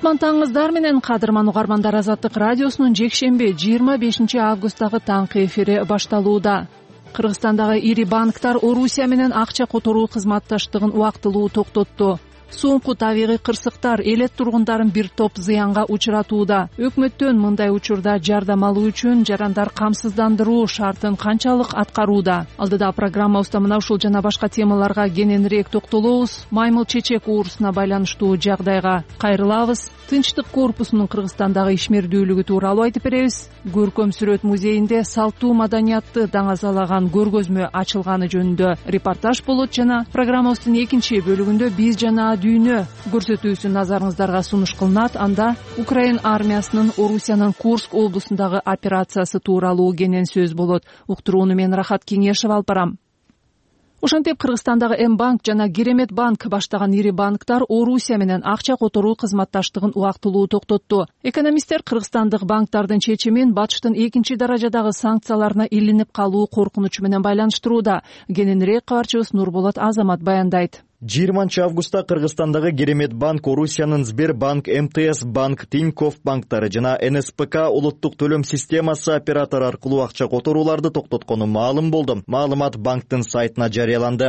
Саламаттаңыздар менен кадырман угармандар, Азаттык радиосунун жекшемби 25 августтагы таңкы эфири башталууда. Кыргызстандагы ири банктар Орусия менен акча которуу кызматташтыгын убактылуу токтотту. Соңку табигый кырсыктар элет тургундарын бир топ зыянга учуратууда. Өкмөттөн мындай учурда жардам алуу үчүн жарандар камсыздандыруу шартын канчалык аткарууда? Алдыда программабызда мына ушул жана башка темаларга кененирээк токтолобуз. Маймыл чечек оорусуна байланыштуу жагдайга кайрылабыз. Тынчтык корпусунун Кыргызстандагы ишмердүүлүгү тууралуу айтып беребиз. Көркөм сүрөт музейинде салтуу маданиятты даңазалаган көргөзмө ачылганы жөнүндө репортаж болот жана программабыздын экинчи бөлүгүндө биз жана дүйнө көрсөтүүсү назарыңыздарга сунуш кылынат. Анда Украин армиясынын Орусиянын Курск облусундагы операциясы тууралуу кенен сөз болот. Уктурууну мен Рахат Кеңешев алып барам. Ошентип Кыргызстандагы М-банк жана Керемет банк баштаган ири банктар Орусия менен акча которуу кызматташтыгын убактылуу токтотту. Экономисттер кыргызстандык банктардын чечимин Батыштын экинчи даражадагы санкцияларына илинип калуу коркунучу менен байланыштырууда. Кененирээк кабарчыбыз Нурболот Азамат баяндайт. 20 августта Кыргызстандагы Керемет банк, Орусиянын Сбербанк, МТС банк, Тинькофф банктары жана НСПК улуттук төлөм системасы оператору аркылуу акча которууларды токтоткону маалым болду. Маалымат банктын сайтына жарыяланды.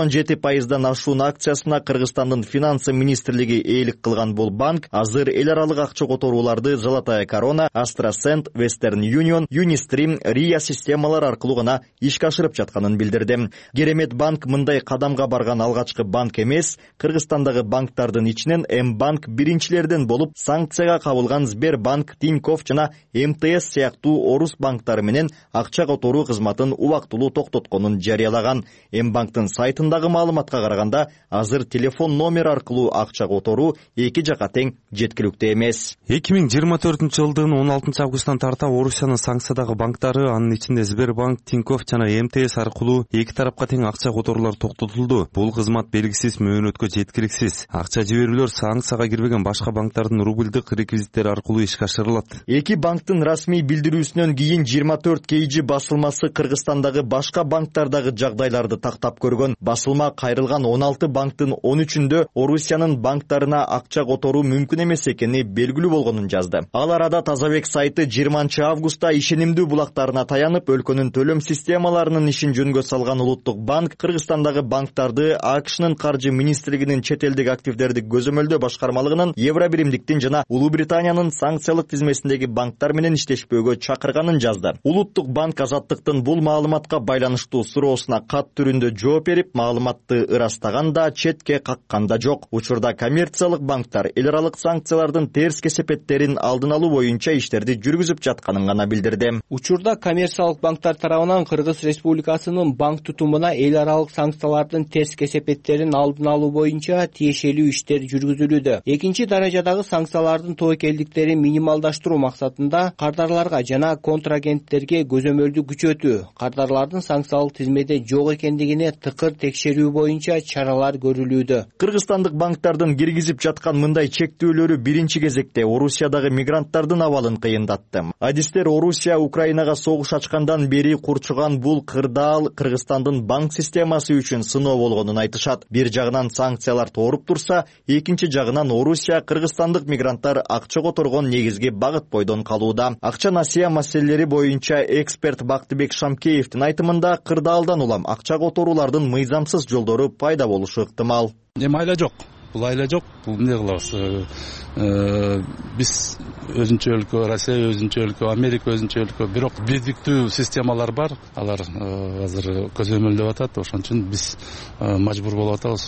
97%дан ашуун акциясына Кыргызстандын финансы министрлиги ээлик кылган бул банк азыр эл аралык акча которууларды Золотая корона, Астрасент, Вестерн Юнион, Юнистрим, Рия системалар аркылуу гана ишке ашырып жатканын билдирди. Керемет банк мындай кадамга барган алгачкы банк эмес. Кыргызстандагы банктардын ичинен М-банк биринчилерден болуп, санкцияга кабылган Сбербанк, Тинькофф жана МТС сыяктуу орус банктары менен акча которуу кызматын убактылуу токтотконун жарыялаган. М-банктын сайтындагы маалыматка караганда, азыр телефон номер аркылуу акча которуу эки жака тең жеткиликтүү эмес. 2024-жылдын 16 августунан тарта Орусиянын санкциядагы банктары, анын ичинде Сбербанк, Тинькофф жана МТС аркылуу эки тарапка тең акча которуулар токтотулду. Бул кызмат белгисиз, мөөнөткө жеткиликсиз. Акча жиберүүлөр санкцияга кирбеген башка банктардын рубльдык реквизиттери аркылуу ишке ашырылат. Эки банктын расмий билдирүүсүнөн кийин 24 KG басылмасы Кыргызстандагы башка банктардагы жагдайларды тактап көргөн. Басылма кайрылган 16 банктын 13-үндө Орусиянын банктарына акча которуу мүмкүн эмес экени белгилүү болгонун жазды. Ал арада Тазабек сайты 20 августта ишенимдүү булактарына таянып, өлкөнүн төлөм системаларынын ишин жөнгө салган улуттук банк Кыргызстандагы банктарды АКШнын каржы министрлигинин чет элдик активдерди көзөмөлдөө башкармалыгынын, Евробиримдиктин жана Улуу Британиянын санкциялык тизмесиндеги банктар менен иштешпөөгө чакырганын жазды. Улуттук банк Азаттыктын бул маалыматка байланыштуу суроосуна кат түрүндө жооп берип, маалыматты ырастаганда, четке какканда жок. Учурда коммерциялык банктар эл аралык санкциялардын терс кесепеттерин алдын алуу боюнча иштерди жүргүзүп жатканын гана билдирди. Учурда коммерциялык банктар тарабынан Кыргыз Республикасынын банк тутумуна эл аралык санкциялардын терс кесепеттерин алдын алуу боюнча тиешелүү иштер жүргүзүлүүдө. Экинчи даражадагы санкциялардын тобокелдиктерин минималдаштыруу максатында кардарларга жана контрагенттерге көзөмөлдү күчөтүү, кардарлардын санкциялык тизмеде жок экендигине тыкыр текшерүү боюнча чаралар көрүлүүдө. Кыргызстандык банктардын киргизип жаткан мындай чектөөлөрү биринчи кезекте Орусиядагы мигранттардын абалын кыйындатты. Адистер Орусия Украинага согуш ачкандан бери курчуган бул кырдаал Кыргызстандын банк системасы үчүн сыноо болгонун айтышат. Бир жагынан санкциялар тооруп турса, экинчи жагынан Орусия кыргызстандык мигранттар акча которгон негизги багыт бойдон калууда. Акча насыя маселелери боюнча эксперт Бактыбек Шамкеевдин айтымында, кырдаалдан улам акча которуулардын мыйзамсыз жолдору пайда болушу ыктымал. Айла жок. Бул айла жок. Бул эмне кылабыз? Биз өзүнчө өлкө, Россия өзүнчө өлкө, Америка өзүнчө өлкө, бирок бирдиктүү системалар бар. Алар азыр көзөмөлдөп атат. Ошон үчүн биз мажбур болуп атабыз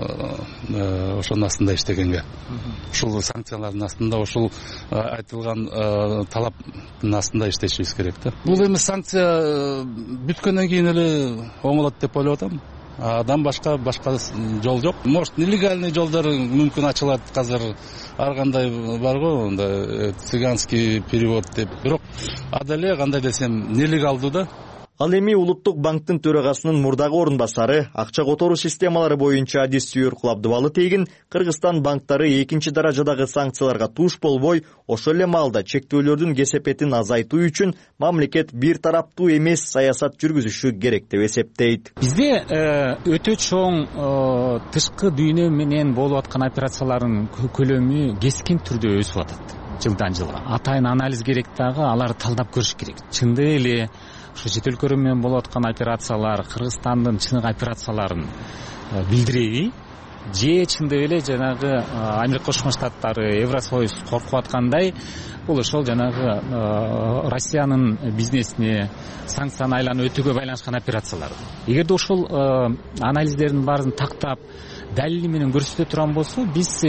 ошонун астында иштегенге. Ушул санкциялардын астында, ушул айтылган талаптын астында иштешибиз керек да. Бул эми санкция бүткөндөн кийин эле оңолот деп ойлоп атам. Адам башка жол жок. Может, нелегальный жолдор мүмкүн ачылат азыр. Ар кандай бар го, цыганский перевод деп. Бирок ада эле кандай десем, нелегалдуу да. Ал эми Улуттук банктын төрагасынын мурдагы орун басары акча которуу системалары боюнча Дистүйөр Кулабдыбалы тегин Кыргызстан банктары экинчи даражадагы санкцияларга туш болбой, ошол эле маалда чектөөлөрдүн кесепетин азайтуу үчүн мамлекет бир тараптуу эмес саясат жүргүзүшү керек деп эсептейт. Бизде өтө чоң тышкы дүйнө менен болуп аткан операциялардын көлөмү кескин түрдө өсүп атат жылдан жылга. Атайын анализ керек дагы, аларды талдап көрүш керек. Чындап эле ушу чет өлкөлөр менен болуп аткан операциялар Кыргызстандын чыныгы операцияларын билдиреби же чындап эле жанагы Америка Кошмо Штаттары, Евросоюз коркуп аткандай бул ошол жанагы Россиянын бизнесине санкцияны айланып өтүүгө байланышкан операциялар. Эгерде ошол анализдердин баарын тактап далили менен көрсөтө турган болсо, биз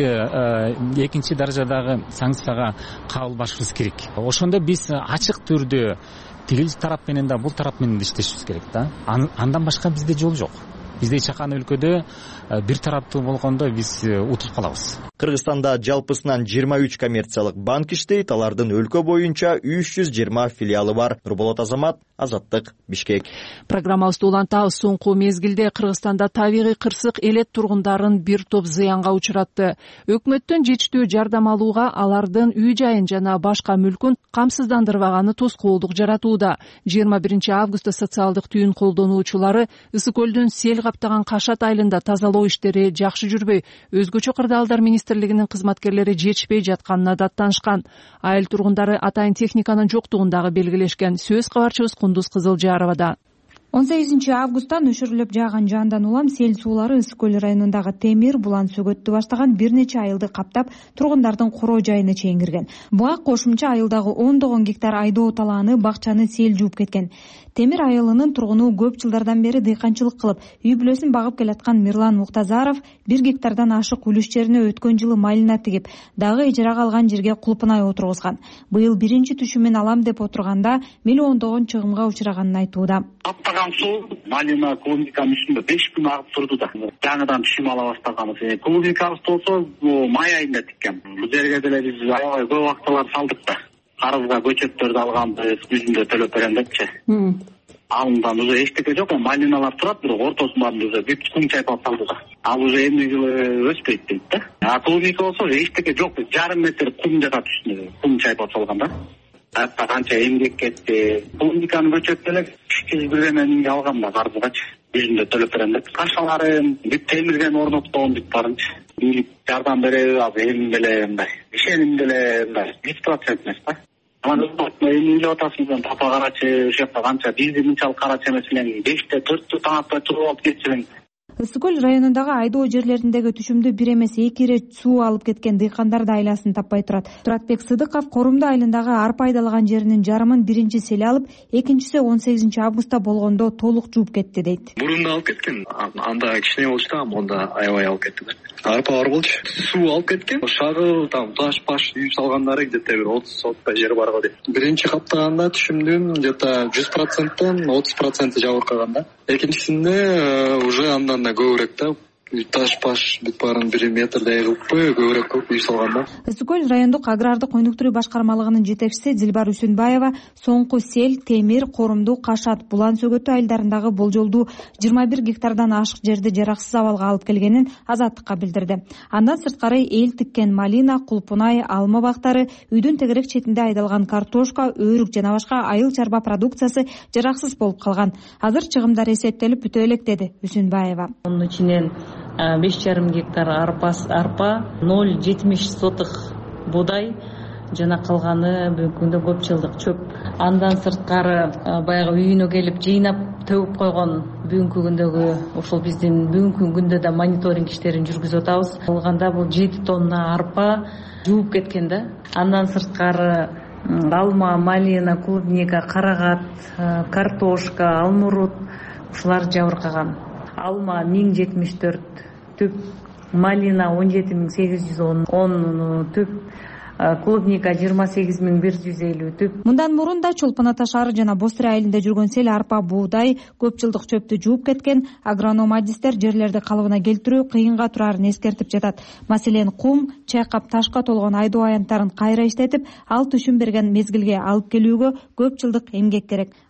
экинчи даражадагы санкцияга кабыл башыбыз керек. Ошондо биз ачык түрдө тигил тарап менен да бул тарап менен да иштешибиз керек да. Андан башка бизде жол жок. Бизде чакан өлкөдө бир тараптуу болгондо биз утуп калабыз. Кыргызстанда жалпысынан 23 коммерциялык банк иштейт, алардын өлкө боюнча 320 филиалы бар. Нурболот Азамат, Азаттык, Бишкек. Программабызды улантабыз. Соңку мезгилде Кыргызстанда табигый кырсык элет тургундарын бир топ зыянга учуратты. Өкмөттөн жетиштүү жардам алууга алардын үй жайын жана башка мүлкүн камсыздандырбаганы тоскоолдук жаратууда. 21 августта социалдык түйүн колдонуучулары Ысык көлдүн сел каптаган Кашат айылында тазалоо иштери жакшы жүрбөй, өзгөчө кырдаалдар министрлигинин кызматкерлери жетишпей жатканына даттанышкан. Айыл тургундары атайын техниканын жоктугундагы белгилешкен. Сөз кабарчыбыз Кундуз Кызылжаровада. 18 августтан өшүрүлүп жааган жандан улам сел суулары Ысык көл районундагы Темир, Булан сөгөттү баштаган бир нече айылды каптап, тургундардын короо жайына чейин кирген. Буга кошумча айылдагы 10 гектар айдоо талааны, бакчаны сел жууп кеткен. Темир айылынын тургуну көп жылдардан бери дыйканчылык кылып, үй бүлөсүн багып келаткан Мирлан Муктазаров 1 гектардан ашык үлүш жерине өткөн жылы малина тигип, дагы ижарага алган жерге кулпунай отургузган. Быйыл биринчи түшүмүн алам деп отурганда миллиондогон чыгымга учураганын айтууда. Каптаган суу малина, клубниканын үстүндө 5 күн агып турду да. Жаңыдан түшүм ала баштаганбыз. Клубникабыз болсо май айында тиккен. Бул жерге деле биз аябай көп акчалар салдык да. Карызга көчөттөрдү алганбыз, жүзүндө төлөп берем депчи. Алындан уже эчтеке жок, малиналар турат, бирок ортосунда уже бүт кум чайпап салды да. Ал уже эмне жылы өспөйт дейт да. Клубника болсо эчтеке жок, жарым метр кум жатат үстүнө, кум чайпап салган да. Атта канча эмгек кетти. Клубниканын көчөттөрү 200 бирдемени алгам да карызгачы. Жүзүндө төлөп берем деп. Кашаларын бүт темирген орноткон бүт барынчы. Жардам береби, ал эми деле мындай. Ишеним деле мындай 100% эмес да. Анан эми эле атасынан папа карачы, ошол жакта канча бизди мынчалык карачы эмес эле 5-те 4-тө таң атпай туруп алып кетчү. Ысык көл районундагы айдоо жерлериндеги түшүмдү бир эмес 2 ирет суу алып кеткен дыйкандар да айласын таппай турат. Туратбек Сыдыков Корумду айылындагы арпа айдалган жеринин жарымын биринчи сел алып, экинчиси 18 августта болгондо толук жууп кетти дейт. Бурунда алып кеткен, анда кичине болчу да, монда аябай алып кетти да. Арпа бар болчу. Суу алып кеткен. Шагыл, таш-паш үйүп салгандары где-то 30 жер бар го дейт. Биринчи каптаганда түшүмдүн где-то 100%тен 30% жабыркаган да. Экинчисинде уже андан да көбүрөөк да. Таш-паш бүт баарын 1 метрдей кылып көбүрөөк үйүп салган да. Ысык көл райондук агрардык өнүктүрүү башкармалыгынын жетекчиси Дилбар Үсүнбаева соңку сел Темир, Корумду, Кашат, Булан сөгөттү айылдарындагы болжолдуу 21 гектардан ашык жерди жараксыз абалга алып келгенин Азаттыкка билдирди. Андан сырткары эл тиккен малина, кулпунай, алма бактары, үйдүн тегерек четинде айдалган картошка, өрүк жана башка айыл чарба продукциясы жараксыз болуп калган. Азыр чыгымдар эсептелип бүтө элек, деди Үсүнбаева. Мунун ичинен 5,5 гектар арпа, 0,70 будай жана калганы бүгүнкү күндө көп жылдык чөп. Андан сырткары баягы үйүнө келип жыйнап төгүп койгон бүгүнкү күндөгү ошол биздин бүгүнкү күндө да мониторинг иштерин жүргүзүп атабыз. Алганда бул 7 тонна арпа жууп кеткен да. Андан сырткары алма, малина, клубника, карагат, картошка, алмурут ушулар жабыркаган. Алма 1074 түп, малина 17810 түп, клубника 28150 түп. Мындан мурун да Чолпон Ата шаары жана Бостри айылында жүргөн сел арпа, буудай, көп жылдык чөптү жууп кеткен. Агроном адистер жерлерди калыбына келтирүү кыйынга турарын эскертип жатат. Маселен, кум, чайкап ташка толгон айдоо аянттарын кайра иштетип, ал түшүм берген мезгилге алып келүүгө көп жылдык эмгек керек.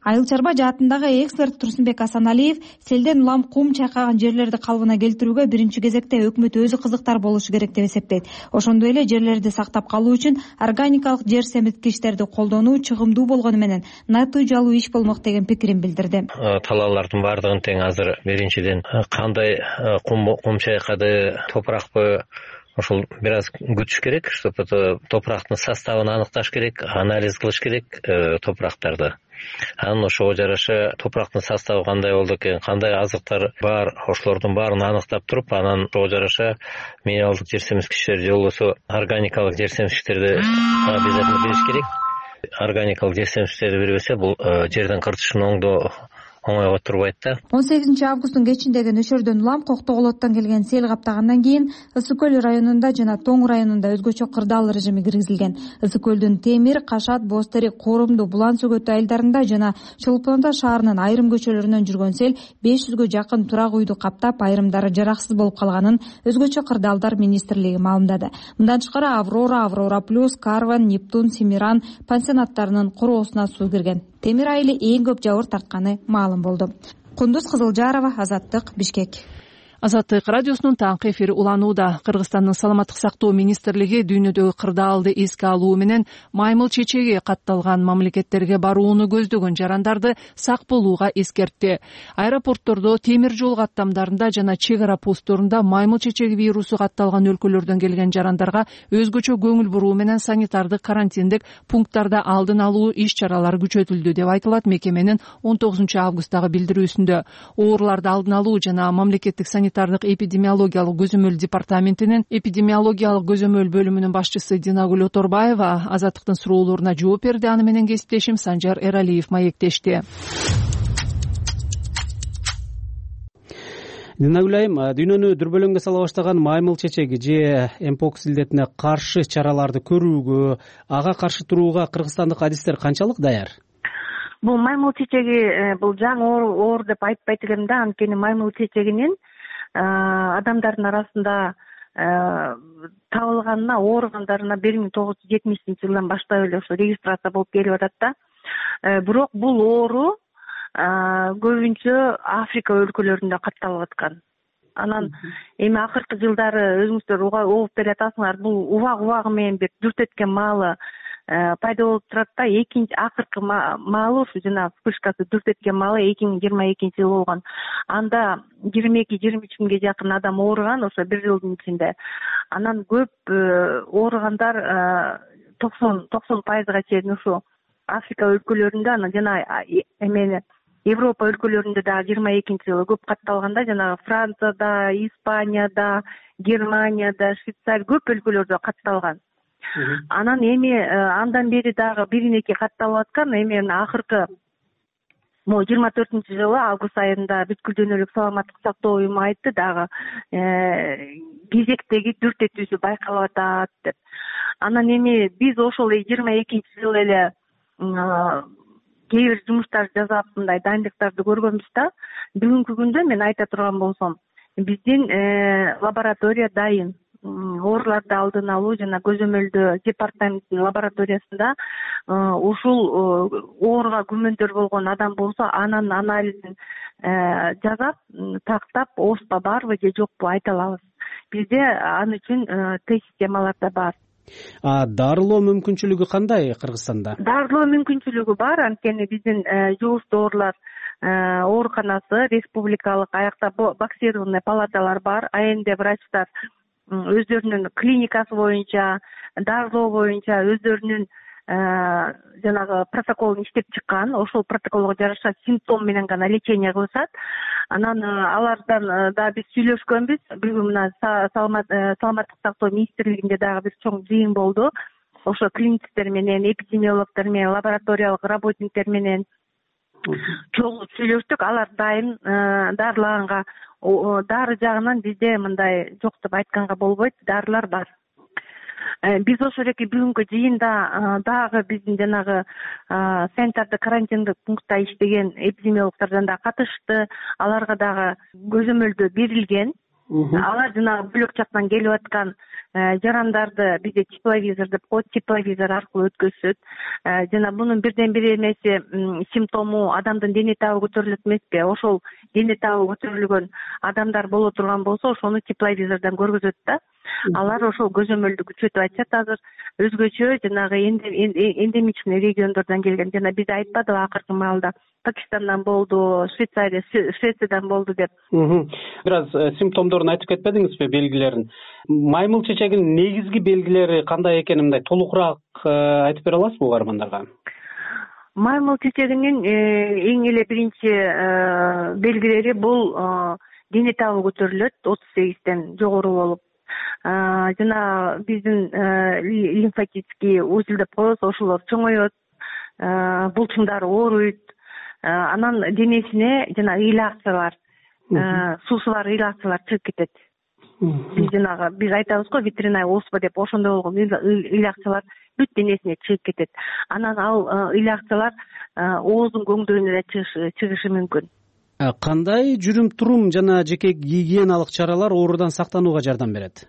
Айыл чарба жаатындагы эксперт Турсунбек Асаналиев селден улам кум чайкаган жерлерди калыбына келтирүүгө биринчи кезекте өкмөт өзү кызыктар болушу керек деп эсептейт. Ошондой эле жерлерди сактап калуу үчүн органикалык жер семирткичтерди колдонуу чыгымдуу болгону менен натыйжалуу иш болмок деген пикирин билдирди. Талаалардын баардыгын тең азыр биринчиден кандай кум чайкады, топуракпы, ошол бир аз күтүш керек, чтобы топурактын составын аныкташ керек, анализ кылыш керек топурактарды. Анан ошого жараша топурактын составы кандай болду экен, кандай азыктар бар, ошолордун баарын аныктап туруп, анан ошого жараша минералдык жер семирткичтер же болбосо органикалык жер семирткичтерди обязательно бериш керек. Органикалык жер семирткичтерди бербесе, бул жердин кыртышын оңойго турбайт да. 18 августтун кечиндеги нөшөрдөн улам Коктоголоттон келген сел каптагандан кийин Ысык көл районунда жана Тоң районунда өзгөчө кырдаал режими киргизилген. Ысык көлдүн Темир, Кашат, Бозтерек, Коорумду, Булан сөгөтү айылдарында жана Чолпонда шаарынын айрым көчөлөрүнөн жүргөн сел 500гө жакын турак үйдү каптап, айрымдары жараксыз болуп калганын өзгөчө кырдаалдар министрлиги маалымдады. Мындан тышкары Аврора, Аврора плюс, Карван, Нептун, Семиран пансионаттарынын короосуна суу кирген. Темир айылы эң көп жабыр тартканы маалым болду. Кундуз Кызылжарова, Азаттык, Бишкек. Азаттык радиосунун таңкы эфири уланууда. Кыргызстандын саламаттык сактоо министрлиги дүйнөдөгү кырдаалды эске алуу менен маймыл чечеги катталган мамлекеттерге барууну көздөгөн жарандарды сак болууга эскертти. Аэропорттордо, темир жол каттамдарында жана чек ара постторунда маймыл чечеги вирусу катталган өлкөлөрдөн келген жарандарга өзгөчө көңүл буруу менен санитардык карантиндик пункттарда алдын алуу иш-чаралары күчөтүлдү деп айтылат мекеменин 19 августтагы билдирүүсүндө. Ооруларды алдын алуу жана мамлекеттик санитардык эпидемиологиялык көзөмөл департаментинин эпидемиологиялык көзөмөл бөлүмүнүн башчысы Динагүл Оторбаева Азаттыктын суроолоруна жооп берди. Аны менен кесиптешим Санжар Эралиев маектешти. Динагүл айым, дүйнөнү дүрбөлөңгө сала баштаган маймыл чечеги же мпокс илдетине каршы чараларды көрүүгө, ага каршы турууга кыргызстандык адистер канчалык даяр? Бул маймыл чечеги бул жаңы оор деп айтпайт элем да, анткени маймыл чечегинин адамдардын арасында табылганына, ооругандарына 1970-жылдан баштап эле ошо регистрация болуп келип атат да. Бирок бул оору көбүнчө Африка өлкөлөрүндө катталып аткан. Анан эми акыркы жылдары өзүңүздөр угуп бере атасыңар, бул убагы менен бир дүртеткен маалы пайда болуп турат да. Экинчи акыркы маалы ушу жана вспышкасы дүртеткен маалы 2022-жылы болгон. Анда 22-23 миңге жакын адам ооруган ошо бир жылдын ичинде. Анан көп ооругандар 90% чейин ушу Африка өлкөлөрүндө, анан жана Европа өлкөлөрүндө дагы 22-жылы көп катталганда, жана Францияда, Испанияда, Германияда, Швейцария көп өлкөлөрдө катталган. Анан эми андан бери дагы биринеки катталып аткан. Эми акыркы 24-жылы август айында бүткүл дүйнөлүк саламаттык сактоо уюму айтты дагы кезектеги дүртетүүсү байкалып атат деп. Анан эми биз ошол 22-жылы эле кээ бир жумуштар жасап мындай дайындыктарды көргөнбүз да. Бүгүнкү күндө мен айта турган болсом, биздин лаборатория дайын. Ооруларды алдын алуу жана көзөмөлдөө департаментинин лабораториясында ушул ооруга күмөндөр болгон адам болсо, анын анализин жасап, тактап, ооруба барбы же жокпу айта алабыз. Бизде аны үчүн тест системалар да бар. Дарылоо мүмкүнчүлүгү кандай Кыргызстанда? Дарылоо мүмкүнчүлүгү бар, анткени биздин жугуштуу оорулар ооруканасы республикалык, аякта боксированный палаталар бар. АНД врачтар өздөрүнүн клиникасы боюнча, дарылоо боюнча өздөрүнүн жанагы протоколун иштеп чыккан. Ошол протоколго жараша симптом менен гана лечение кылышат. Анан алардан да биз сүйлөшкөнбүз. Бүгүн мына саламаттык сактоо министрлигинде дагы бир чоң жыйын болду. Ошо клиниктер менен, эпидемиологдор менен, лабораториялык работниктер менен чогуу сүйлөштүк. Алар дайым дарылаганга. Дары жагынан бизде мындай жок деп айтканга болбойт, дарылар бар. Биз ошол эки бүгүнкү жыйында дагы биздин жанагы санитардык карантиндик пунктта иштеген эпидемиологдордон да катышты. Аларга дагы көзөмөлдөө берилген. алар жанагы бөлөк жактан келип аткан жарандарды бизде тепловизор деп коет, тепловизор аркылуу өткөзүшөт. Жана мунун бирден бир эмеси симптому адамдын дене табы көтөрүлөт эмеспи? Ошол дене табы көтөрүлгөн адамдар боло турган болсо, ошону тепловизордон көргөзөт да. Алар ошол көзөмөлдү күчөтүп атышат азыр. Өзгөчө жанагы эндемичный региондордон келген, жана бизде айтпадыбы акыркы маалда Пакистандан болду, Швециядан болду деп. Бир аз симптомдорун айтып кетпедиңизби, белгилерин? Маймыл чечегинин негизги белгилери кандай экенин мындай толугураак айтып бере аласызбы угармандарга? Маймыл чечегинин эң эле биринчи белгилери бул дене табы көтөрүлөт, 38ден жогору болуп. Жана биздин лимфатический узел деп коебуз, ошолор чоңоет, булчуңдары ооруйт. Анан денесине жана ыйлакчалар, суусу бар ыйлакчалар чыгып кетет. Биз айтабыз го ветеринарный оспа деп, ошондой болгон ыйлакчалар бүт денесине чыгып кетет. Анан ал ыйлакчалар ооздун көңдөйүнө да чыгышы мүмкүн. Кандай жүрүм-турум жана жеке гигиеналык чаралар оорудан сактанууга жардам берет?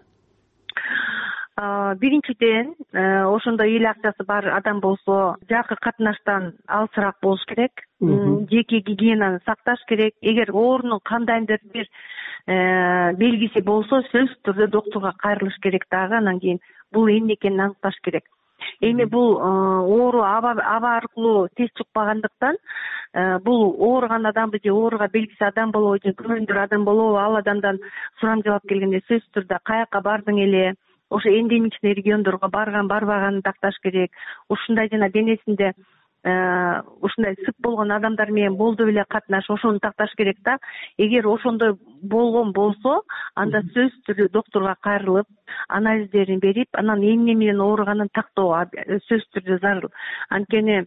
Биринчиден, ошондой ыйлакчасы бар адам болсо, жакын катнаштан алысыраак болуш керек. Жеке гигиенаны сакташ керек. Эгер оорунун кандайдыр бир белгиси болсо, сөзсүз түрдө доктурга кайрылыш керек дагы. Анан кийин бул эмне экенин аныкташ керек. Эми бул оору аба аркылуу тез чыкпагандыктан, бул ооруган адамбы же ооруга белгиси адам болобу же күмөндөр адам болобу, ал адамдан сурамжылап келгенде сөзсүз түрдө каяка бардың эле, ошо эндемичный региондорго барбаганын такташ керек. Ушундай жана денесинде ушундай сып болгон адамдар менен болду беле катнаш, ошону такташ керек да. Эгер ошондой болгон болсо, анда сөзсүз түрдө доктурга кайрылып, анализдерин берип, анан эмне менен ооруганын тактоо сөзсүз түрдө зарыл. Анткени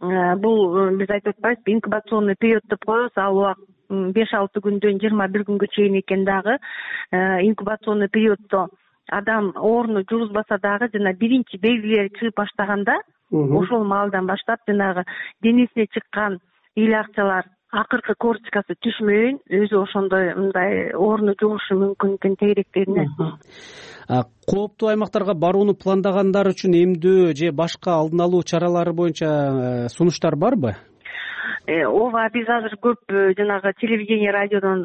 бул биз айтып атпайбызбы, инкубационный период деп коебуз, ал убак 5-6 күндөн 21 күнгө чейин экен дагы. Инкубационный периоддо адам ооруну жугузбаса дагы жана биринчи белгилери чыгып баштаганда, ошол маалдан баштап жанагы денесине чыккан ыйлакчалар акыркы корочкасы түшмөйүн, өзү ошондой мындай ооруну жугушу мүмкүн экен тегеректерине. Кооптуу аймактарга барууну пландагандар үчүн эмдөө же башка алдын алуу чаралары боюнча сунуштар барбы? Ооба, биз азыр көп жанагы телевидение, радиодон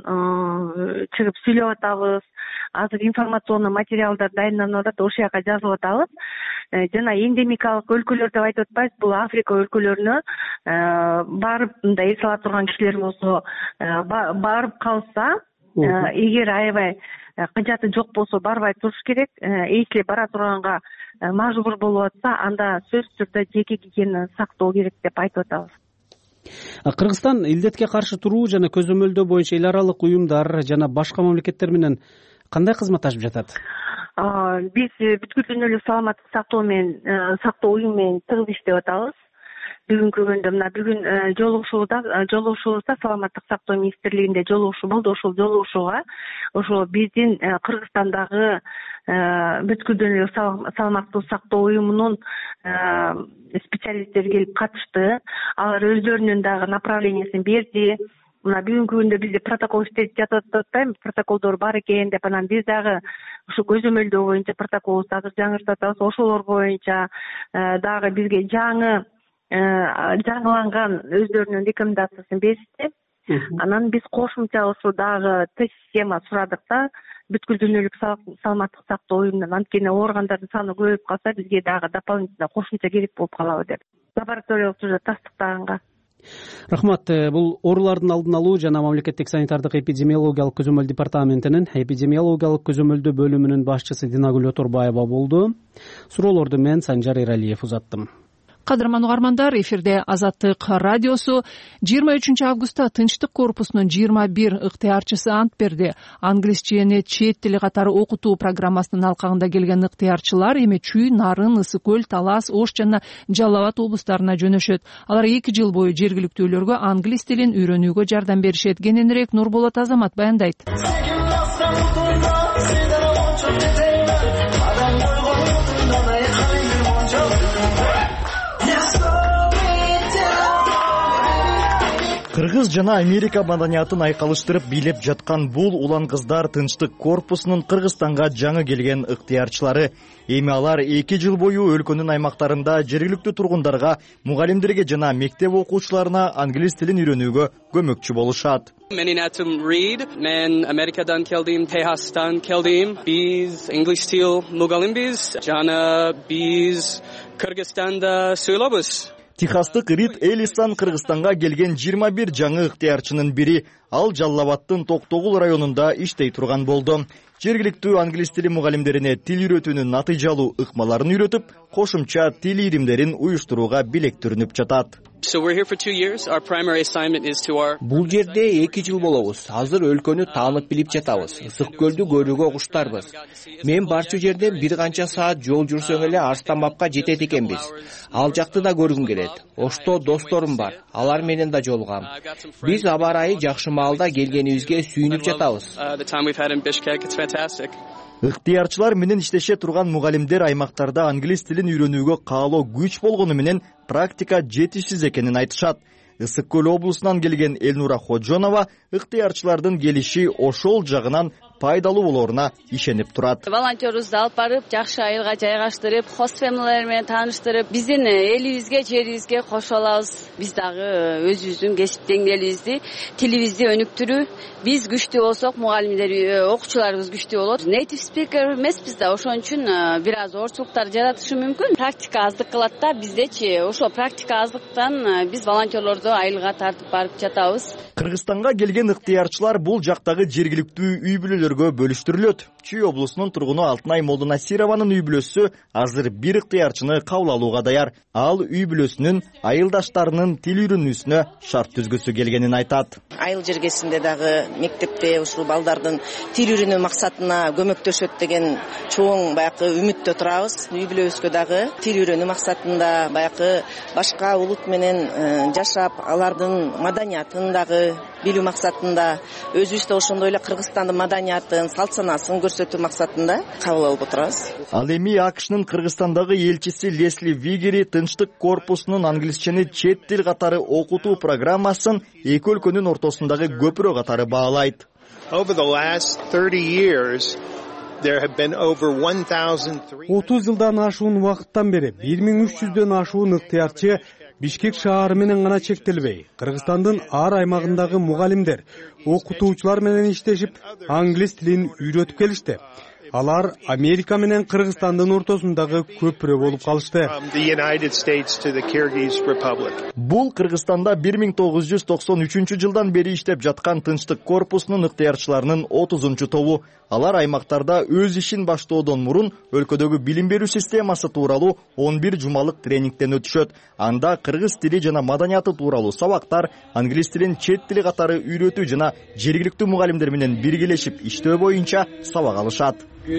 чыгып сүйлөп атабыз. Азыр информационный материалдар дайындалып атат, ошол жака жазылып атабыз. Жана эндемикалык өлкөлөр деп айтып атпайбыз, бул Африка өлкөлөрүнө барып мындай эс ала турган кишилер болсо, барып калса, эгер аябай кыжаты жок болсо барбай туруш керек. Эсиле бара турганга мажбур болуп атса, анда сөзсүз түрдө жеке гигиенаны сактоо керек деп айтып атабыз. Кыргызстан илдетке каршы туруу жана көзөмөлдөө боюнча эл аралык уюмдар жана башка мамлекеттер менен кандай кызматташып жатат? Биз бүткүл дүйнөлүк саламаттык сактоо уюму менен тыгыз иштеп атабыз. Бүгүнкү күндө мына бүгүн жолугушуубузда саламаттык сактоо министрлигинде жолугушуу болду. Ошол жолугушууга ошо биздин Кыргызстандагы бүткүл дүйнөлүк саламаттык сактоо уюмунун специалисттери келип катышты. Алар өздөрүнүн дагы направлениясын берди. Мына бүгүнкү күндө бизде протокол иштеп жатат атпайбы, протоколдор бар экен деп, анан биз дагы ушу көзөмөлдөө боюнча протоколубузду азыр жаңыртып атабыз. Ошолор боюнча дагы бизге жаңыланган өздөрүнүн рекомендациясын беришти. Анан биз кошумча ошо дагы тест система сурадык да, бүткүл дүйнөлүк саламаттык сактоо уюмунан. Анткени ооругандардын саны көбөйүп калса, бизге дагы дополнительно кошумча керек болуп калабы деп. Лабораториялык түрдө тастыктаганга. Рахмат. Бул оорулардын алдын алуу жана мамлекеттик санитардык эпидемиологиялык көзөмөл департаментинин эпидемиологиялык көзөмөлдөө бөлүмүнүн башчысы Динагүл Оторбаева болду. Суроолорду мен Санжар Эралиев узаттым. Кадырман угармандар, эфирде Азаттык радиосу. 23 августта Тынчтык корпусунун 21 ыктыярчысы ант берди. Англисчени чет тили катары окутуу программасынын алкагында келген ыктыярчылар эми Чүй, Нарын, Ысык көл, Талас, Ош жана Жалал Абад облустарына жөнөшөт. Алар 2 жыл бою жергиликтүүлөргө англис тилин үйрөнүүгө жардам беришет. Кененирээк Нурболот Азамат баяндайт. Кыргыз жана Америка маданиятын айкалыштырып бийлеп жаткан бул улан кыздар тынчтык корпусунун Кыргызстанга жаңы келген ыктыярчылары. Эми алар 2 жыл бою өлкөнүн аймактарында жергиликтүү тургундарга, мугалимдерге жана мектеп окуучуларына англис тилин үйрөнүүгө көмөкчү болушат. Менин атым Рид. Мен Америкадан келдим, Техастан келдим. Биз англис тил мугалимбиз жана биз Кыргызстанда сүйлөбүз. Техастык Рид Элисан Кыргызстанга келген 21 жаңы ыктыярчынын бири. Ал Жалал Абадтын Токтогул районунда иштей турган болду. Жергиликтүү англис тили мугалимдерине тил үйрөтүүнүн натыйжалуу ыкмаларын үйрөтүп, кошумча тил иримдерин уюштурууга белектүрүнүп жатат. Бул жерде 2 жыл болобуз. Азыр өлкөнү таанып билип жатабыз. Ысык көлдү көрүүгө куштарбыз. Мен барчу жерден бир канча саат жол жүрсөң эле Арстанбабка жетет экенбиз. Ал жакты да көргүм келет. Ошто досторум бар. Алар менен да жолугам. Биз аба ырайы жакшы маалда келгенибизге сүйүнүп жатабыз. Ыктыярчылар менен иштеше турган мугалимдер аймактарда англис тилин үйрөнүүгө каалоо күч болгону менен практика жетишсиз экенин айтышат. Ысык көл облусунан келген Элнура Ходжонова ыктыярчылардын келиши ошол жагынан пайдалуу болоруна ишенип турат. Волонтерубузду алып барып, жакшы айылга жайгаштырып, хост фэмилилер менен тааныштырып, биздин элибизге, жерибизге кошо алабыз. Биз дагы өзүбүздүн кесип деңгээлибизди, тилибизди өнүктүрүү. Биз күчтүү болсок, мугалимдер, окуучуларыбыз күчтүү болот. Native speaker эмеспиз да, ошон үчүн бир аз орчулуктар жаратышы мүмкүн. Практика аздык кылат да, биздечи ошо практика аздыктан биз волонтерлорду айылга тартып барып жатабыз. Кыргызстанга келген ыктыярчылар бул жактагы жергиликтүү үй бүлөлөргө бөлүштүрүлөт. Чүй облусунун тургуну Алтынай Молдонасированын үй бүлөсү азыр бир ыктыярчыны кабыл алууга даяр. Ал үй бүлөсүнүн айылдаштарынын тил үйрөнүүсүнө шарт түзгүсү келгенин айтат. Айыл жергесинде дагы мектепте ушул балдардын тил үйрөнүү максатына көмөктөшөт деген чоң баягы үмүттө турабыз. Үй бүлөбүзгө дагы тил үйрөнүү максатында баягы башка улут менен жашап, алардын маданиятын дагы билүү максатында, өзүбүз да ошондой эле Кыргызстандын маданиятын, салт санаасын көрсөтүү максатында кабыл алып отурабыз. Ал эми АКШнын Кыргызстандагы элчиси Лесли Вигери тынчтык корпусунун англисчени чет тил катары окутуу программасын эки өлкөнүн ортосундагы көпүрө катары баалайт. 30 жылдан ашуун убакыттан бери 1300дөн ашуун ыктыярчы Бишкек шаары менен гана чектелбей, Кыргызстандын ар аймагындагы мугалимдер, окутуучулар менен иштешип, англис тилин үйрөтүп келишти. Алар Америка менен Кыргызстандын ортосундагы көпүрө болуп калышты. Бул Кыргызстанда 1993 жылдан бери иштеп жаткан тынчтык корпусунун ыктыярчыларынын 30-чу тобу. Алар аймактарда өз ишин баштоодон мурун өлкөдөгү билим берүү системасы тууралуу 11 жумалык тренингден өтүшөт. Анда кыргыз тили жана маданияты тууралуу сабактар, англис тилин чет тили катары үйрөтүү жана жергиликтүү мугалимдер менен биргелешип иштөө боюнча сабак алышат.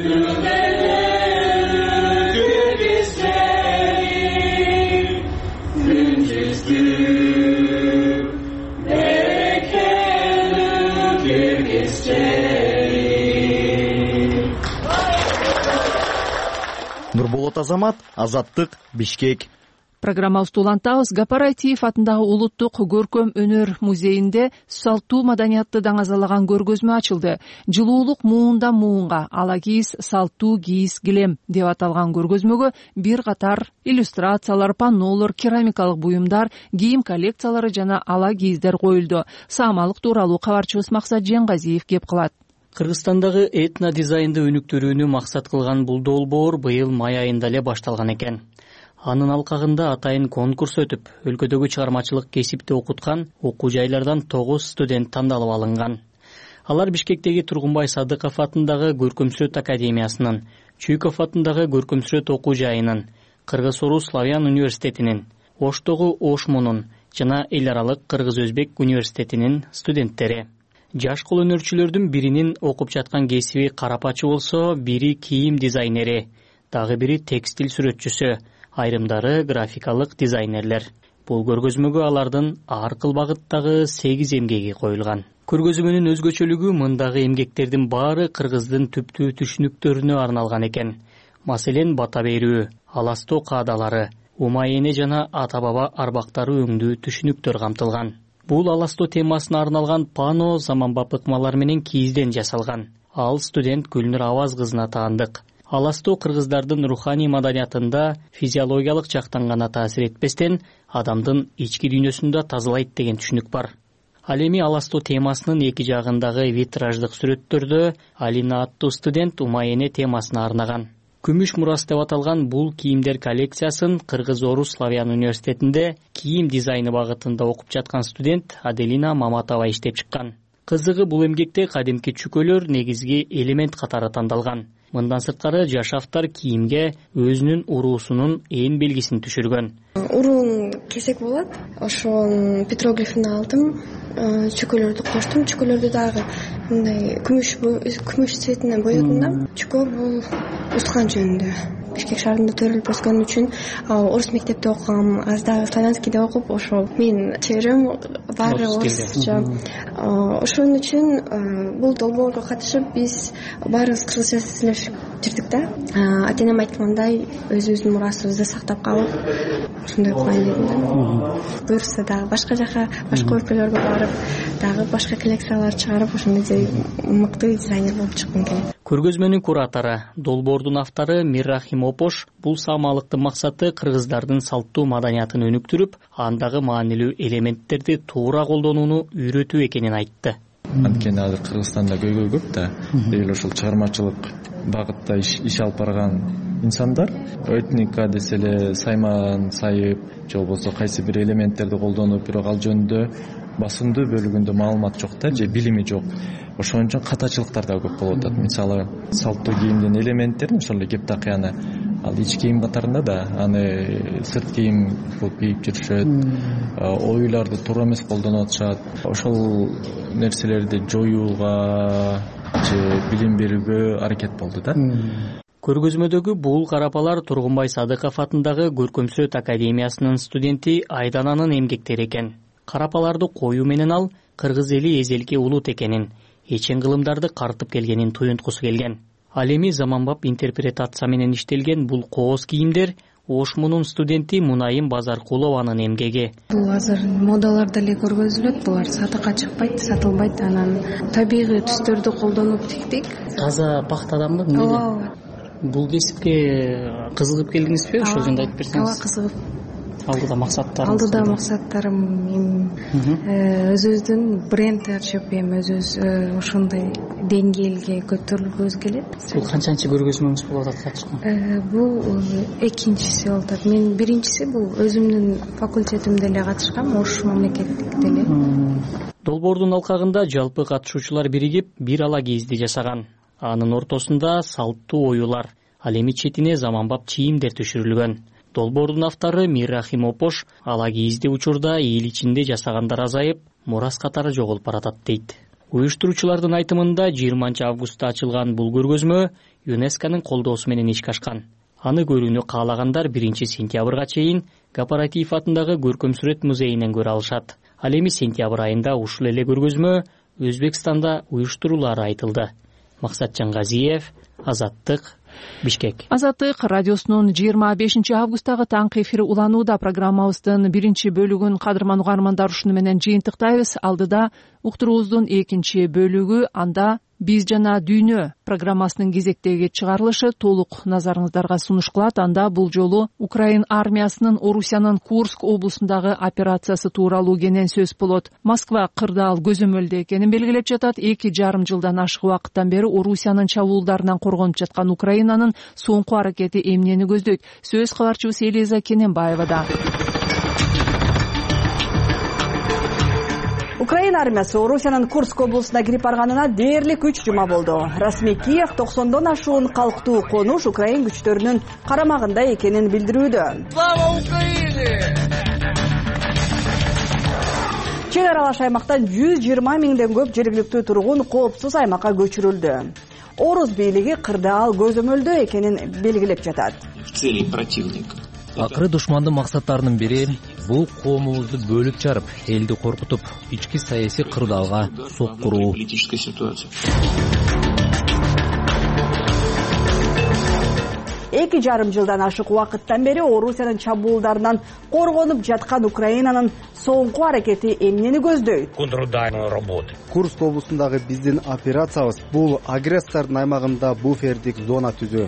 Нурболот Азамат, Азаттык, Бишкек. Программабызды улантабыз. Гапар Айтиев атындагы улуттук көркөм өнөр музейинде салттуу маданиятты даңазалаган көргөзмө ачылды. Жылуулук муундан муунга, ала кийиз, салттуу кийиз килем деп аталган көргөзмөгө бир катар иллюстрациялар, паннолор, керамикалык буюмдар, кийим коллекциялары жана ала кийиздер коюлду. Саамалык тууралуу кабарчыбыз Максат Жеңгазиев кеп кылат. Кыргызстандагы этно дизайнды өнүктүрүүнү максат кылган бул долбоор быйыл май айында эле башталган экен. Анын алкагында атайын конкурс өтүп, өлкөдөгү чыгармачылык кесипти окуткан окуу жайлардан 9 студент тандалып алынган. Алар Бишкектеги Тургунбай Садыков атындагы Көркөмсүрөт академиясынын, Чуйков атындагы Көркөмсүрөт окуу жайынын, Кыргыз-Орус славян университетинин, Оштогу Ошмунун жана эл аралык Кыргыз-Өзбек университетинин студенттери. Жаш кол өнөрчүлөрдүн биринин окуп жаткан кесиби карапачы болсо, бири кийим дизайнери, дагы бири текстиль сүрөтчүсү, айрымдары графикалык дизайнерлер. Бул көргөзмөгө алардын ар кыл багыттагы 8 эмгеги коюлган. Көргөзмөнүн өзгөчөлүгү мындагы эмгектердин баары кыргыздын түптүү түшүнүктөрүнө арналган экен. Маселен, бата берүү, аластоо каадалары, умай эне жана ата баба арбактары өңдүү түшүнүктөр камтылган. Бул Аластоо темасына арналган пано заманбап ыкмалар менен кийизден жасалган. Ал студент Гүлнур Аваз кызына таандык. Аластоо кыргыздардын руханий маданиятында физиологиялык жактан гана таасир этпестен, адамдын ички дүйнөсүндө тазалайт деген түшүнүк бар. Ал эми Аластоо темасынын эки жагындагы витраждык сүрөттөрдө Алина аттуу студент Умайене темасына арнаган. Күмүш мурас деп аталган бул кийимдер коллекциясын Кыргыз-Орус Славян университетинде кийим дизайны багытында окуп жаткан студент Аделина Маматова иштеп чыккан. Кызыгы бул эмгекте кадимки чүкөлөр негизги элемент катары тандалган. Мындан сырткары жаш автор кийимге өзүнүн уруусунун ээн белгисин түшүргөн. Уруун кесек болот. Ошонун петроглифин алдым. Чүкөлөрдү коштум. Чүкөлөрдү дагы мындай күмүш цветинен боёдум да. Чүкө бул ускан жөнүндө. Бишкек шаарында төрөлүп өскөн үчүн орус мектепте окугам, аз дагы славянскийде окуп, ошол менин чеберем баары орусча. Ошон үчүн бул долбоорго катышып биз баарыбыз кыргызча сүйлөшүп жүрдүк да. Ата-энем айткандай өзүбүздүн мурасыбызды сактап калып, ошондой кылайын дедим да. Буюрса дагы башка жака, башка өлкөлөргө барып, дагы башка коллекциялар чыгарып, ошондой мыкты дизайнер болуп чыккым келет. Көргөзмөнүн куратору, долбоордун автору Миррахим Опош бул саамалыктын максаты кыргыздардын салттуу маданиятын өнүктүрүп, андагы маанилүү элементтерди туура колдонууну үйрөтүү экенин айтты. Анткени азыр Кыргызстанда көйгөй көп да, дегил ошол чыгармачылык багытта иш алып барган инсандар этника десе эле сайман сайып, же болбосо кайсы бир элементтерди колдонуп, бирок ал жөнүндө басымдуу бөлүгүндө маалымат жок да, же билими жок. Ошон үчүн катачылыктар да көп болуп атат. Мисалы, салттуу кийимдин элементтерин, ошол эле кептакыяны ал ич кийим катарында да аны сырт кийим болуп кийип жүрүшөт. Оюларды туура эмес колдонуп атышат. Ошол нерселерди жоюуга же билим берүүгө аракет болду да. Көргөзмөдөгү бул карапалар Тургунбай Садыков атындагы Көркөмсүрөт академиясынын студенти Айдананын эмгектери экен. Карапаларды коюу менен ал кыргыз эли эзелки улут экенин, эчен кылымдарды картып келгенин туюнткусу келген. Ал эми заманбап интерпретация менен иштелген бул кооз кийимдер Ошмунун студенти Мунайым Базаркулованын эмгеги. Бул азыр модаларда эле көргөзүлөт, булар сатыкка чыкпайт, сатылбайт, анан табигый түстөрдү колдонуп тиктик. Таза пахтаданбы? Ооба. Бул кесипке кызыгып келдиңизби? Ошол жөнүндө айтып берсеңиз. Ооба, кызыгып. Алдыда максаттарыңыз? Алдыда максаттарым өзүбүздүн бренд ачып, өзүбүз ошондой деңгээлге көтөрүлгүбүз келет. Бул канчанчы көргөзмөңүз болуп атат катышкан? Бул экинчиси болуп атат. Мен биринчиси бул өзүмдүн факультетимде эле катышкам, Ош мамлекеттикте эле. Долбоордун алкагында жалпы катышуучулар биригип бир ала кийизди жасаган. Анын ортосунда салттуу оюлар, ал эми четине заманбап чийимдер түшүрүлгөн. Долбоордун автору Миррахим Опош ала кийизди учурда эл ичинде жасагандар азайып, мурас катары жоголуп баратат дейт. Уюштуруучулардын айтымында 20 августта ачылган бул көргөзмө ЮНЕСКОнун колдоосу менен ишке ашкан. Аны көрүүнү каалагандар 1 сентябрга чейин Кооператив атындагы Көркөмсүрөт музейинен көрө алышат. Ал эми сентябрь айында ушул эле көргөзмө Өзбекстанда уюштурулары айтылды. Максатжан Газиев, Азаттык, Бишкек. Азаттык радиосунун 25 августтагы таңкы эфири уланууда. Программабыздын 1 бөлүгүн кадырман угармандар ушуну менен жыйынтыктайбыз. Алдыда уктуруубуздун 2 бөлүгү, анда биз жана дүйнө программасынын кезектеги чыгарылышы толук назарыңыздарга сунуш кылат. Анда бул жолу Украин армиясынын Орусиянын Курск облусундагы операциясы тууралуу кенен сөз болот. Москва кырдаал көзөмөлдө экенин белгилеп жатат. 2,5 жылдан ашык убакыттан бери Орусиянын чабуулдарынан коргонуп жаткан Украинанын соңку аракети эмнени көздөйт? Сөз кабарчыбыз Элиза Кененбаевада. Украин армиясы Орусиянын Курск облусуна кирип барганына дээрлик 3 жума болду. Расмий Киев 90дон ашуун калктуу конуш Украин күчтөрүнүн карамагында экенин билдирүүдө. Слава Украине! Чек аралаш аймактан 120 миңден көп жергиликтүү тургун коопсуз аймакка көчүрүлдү. Орус бийлиги кырдаал көзөмөлдө экенин белгилеп жатат. Цели противника. Акыры душмандын максаттарынын бири бул коомубузду бөлүп жарып, элди коркутуп, ички саясий кырдаалга соккуруу. 2,5 жылдан ашык убакыттан бери Орусиянын чабуулдарынан коргонуп жаткан Украинанын соңку аракети эмнени көздөйт? Курск облусундагы биздин операциябыз бул агрессордун аймагында буфердик зона түзүү.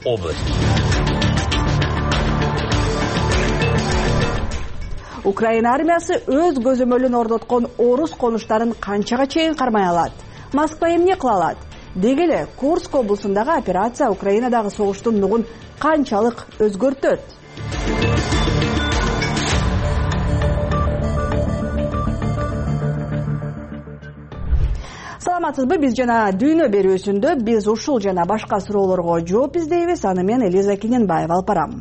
Украина армиясы өз көзөмөлүн орноткон орус конуштарын канчага чейин кармай алат? Москва эмне кыла алат? Деги эле Курск облусундагы операция Украинадагы согуштун нугун канчалык өзгөртөт? Саламатсызбы? Биз жана дүйнө берүүсүндө биз ушул жана башка суроолорго жооп издейбиз. Аны мен Элиза Кененбаева алып барам.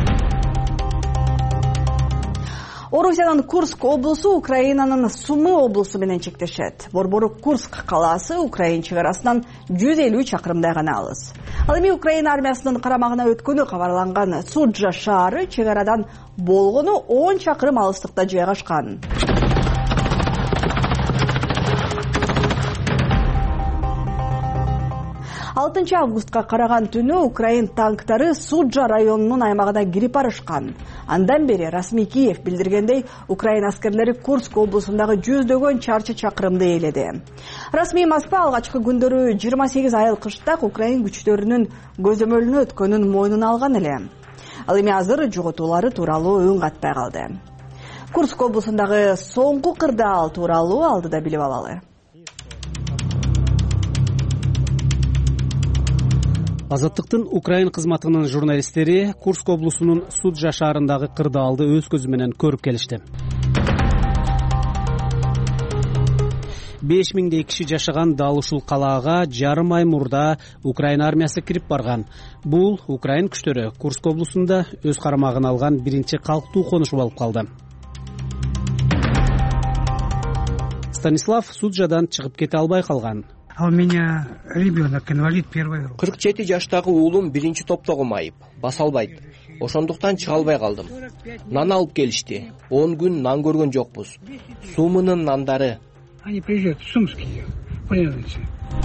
Орусиянын Курск облусу Украинанын Сумы облусу менен чектешет. Борбору Курск калаасы Украин чек арасынан 150 чакырымдай гана алыс. Ал эми Украина армиясынын карамагына өткөнү кабарланган Суджа шаары чек арадан болгону 10 чакырым алыстыкта жайгашкан. 6 августка караган түнү Украин танктары Суджа районунун аймагына кирип барышкан. Андан бери расмий Киев билдиргендей, Украин аскерлери Курск облусундагы жүздөгөн чарчы чакырымды ээледи. Расмий Москва алгачкы күндөрү 28 айыл кыштак Украин күчтөрүнүн көзөмөлүнө өткөнүн мойнуна алган эле. Ал эми азыр жоготуулары тууралуу үн катпай калды. Курск облусундагы соңку кырдаал тууралуу алдыда билип алалы. Азаттыктын Украин кызматынын журналисттери Курск облусунун Суджа шаарындагы кырдаалды өз көзү менен көрүп келишти. 5000 киши жашаган дал ушул калаага жарым ай мурда Украин армиясы кирип барган. Бул Украин күчтөрү Курск облусунда өз карамагына алган биринчи калктуу конуш болуп калды. Станислав Суджадан чыгып кете албай калган. А у меня ребенок инвалид первой группы. 47 жаштагы уулум биринчи топтогу майып, баса албайт. Ошондуктан чыга албай калдым. Нан алып келишти. 10 күн нан көргөн жокпуз. Сумынын нандары. Они приезжают в Сумские. Понимаете?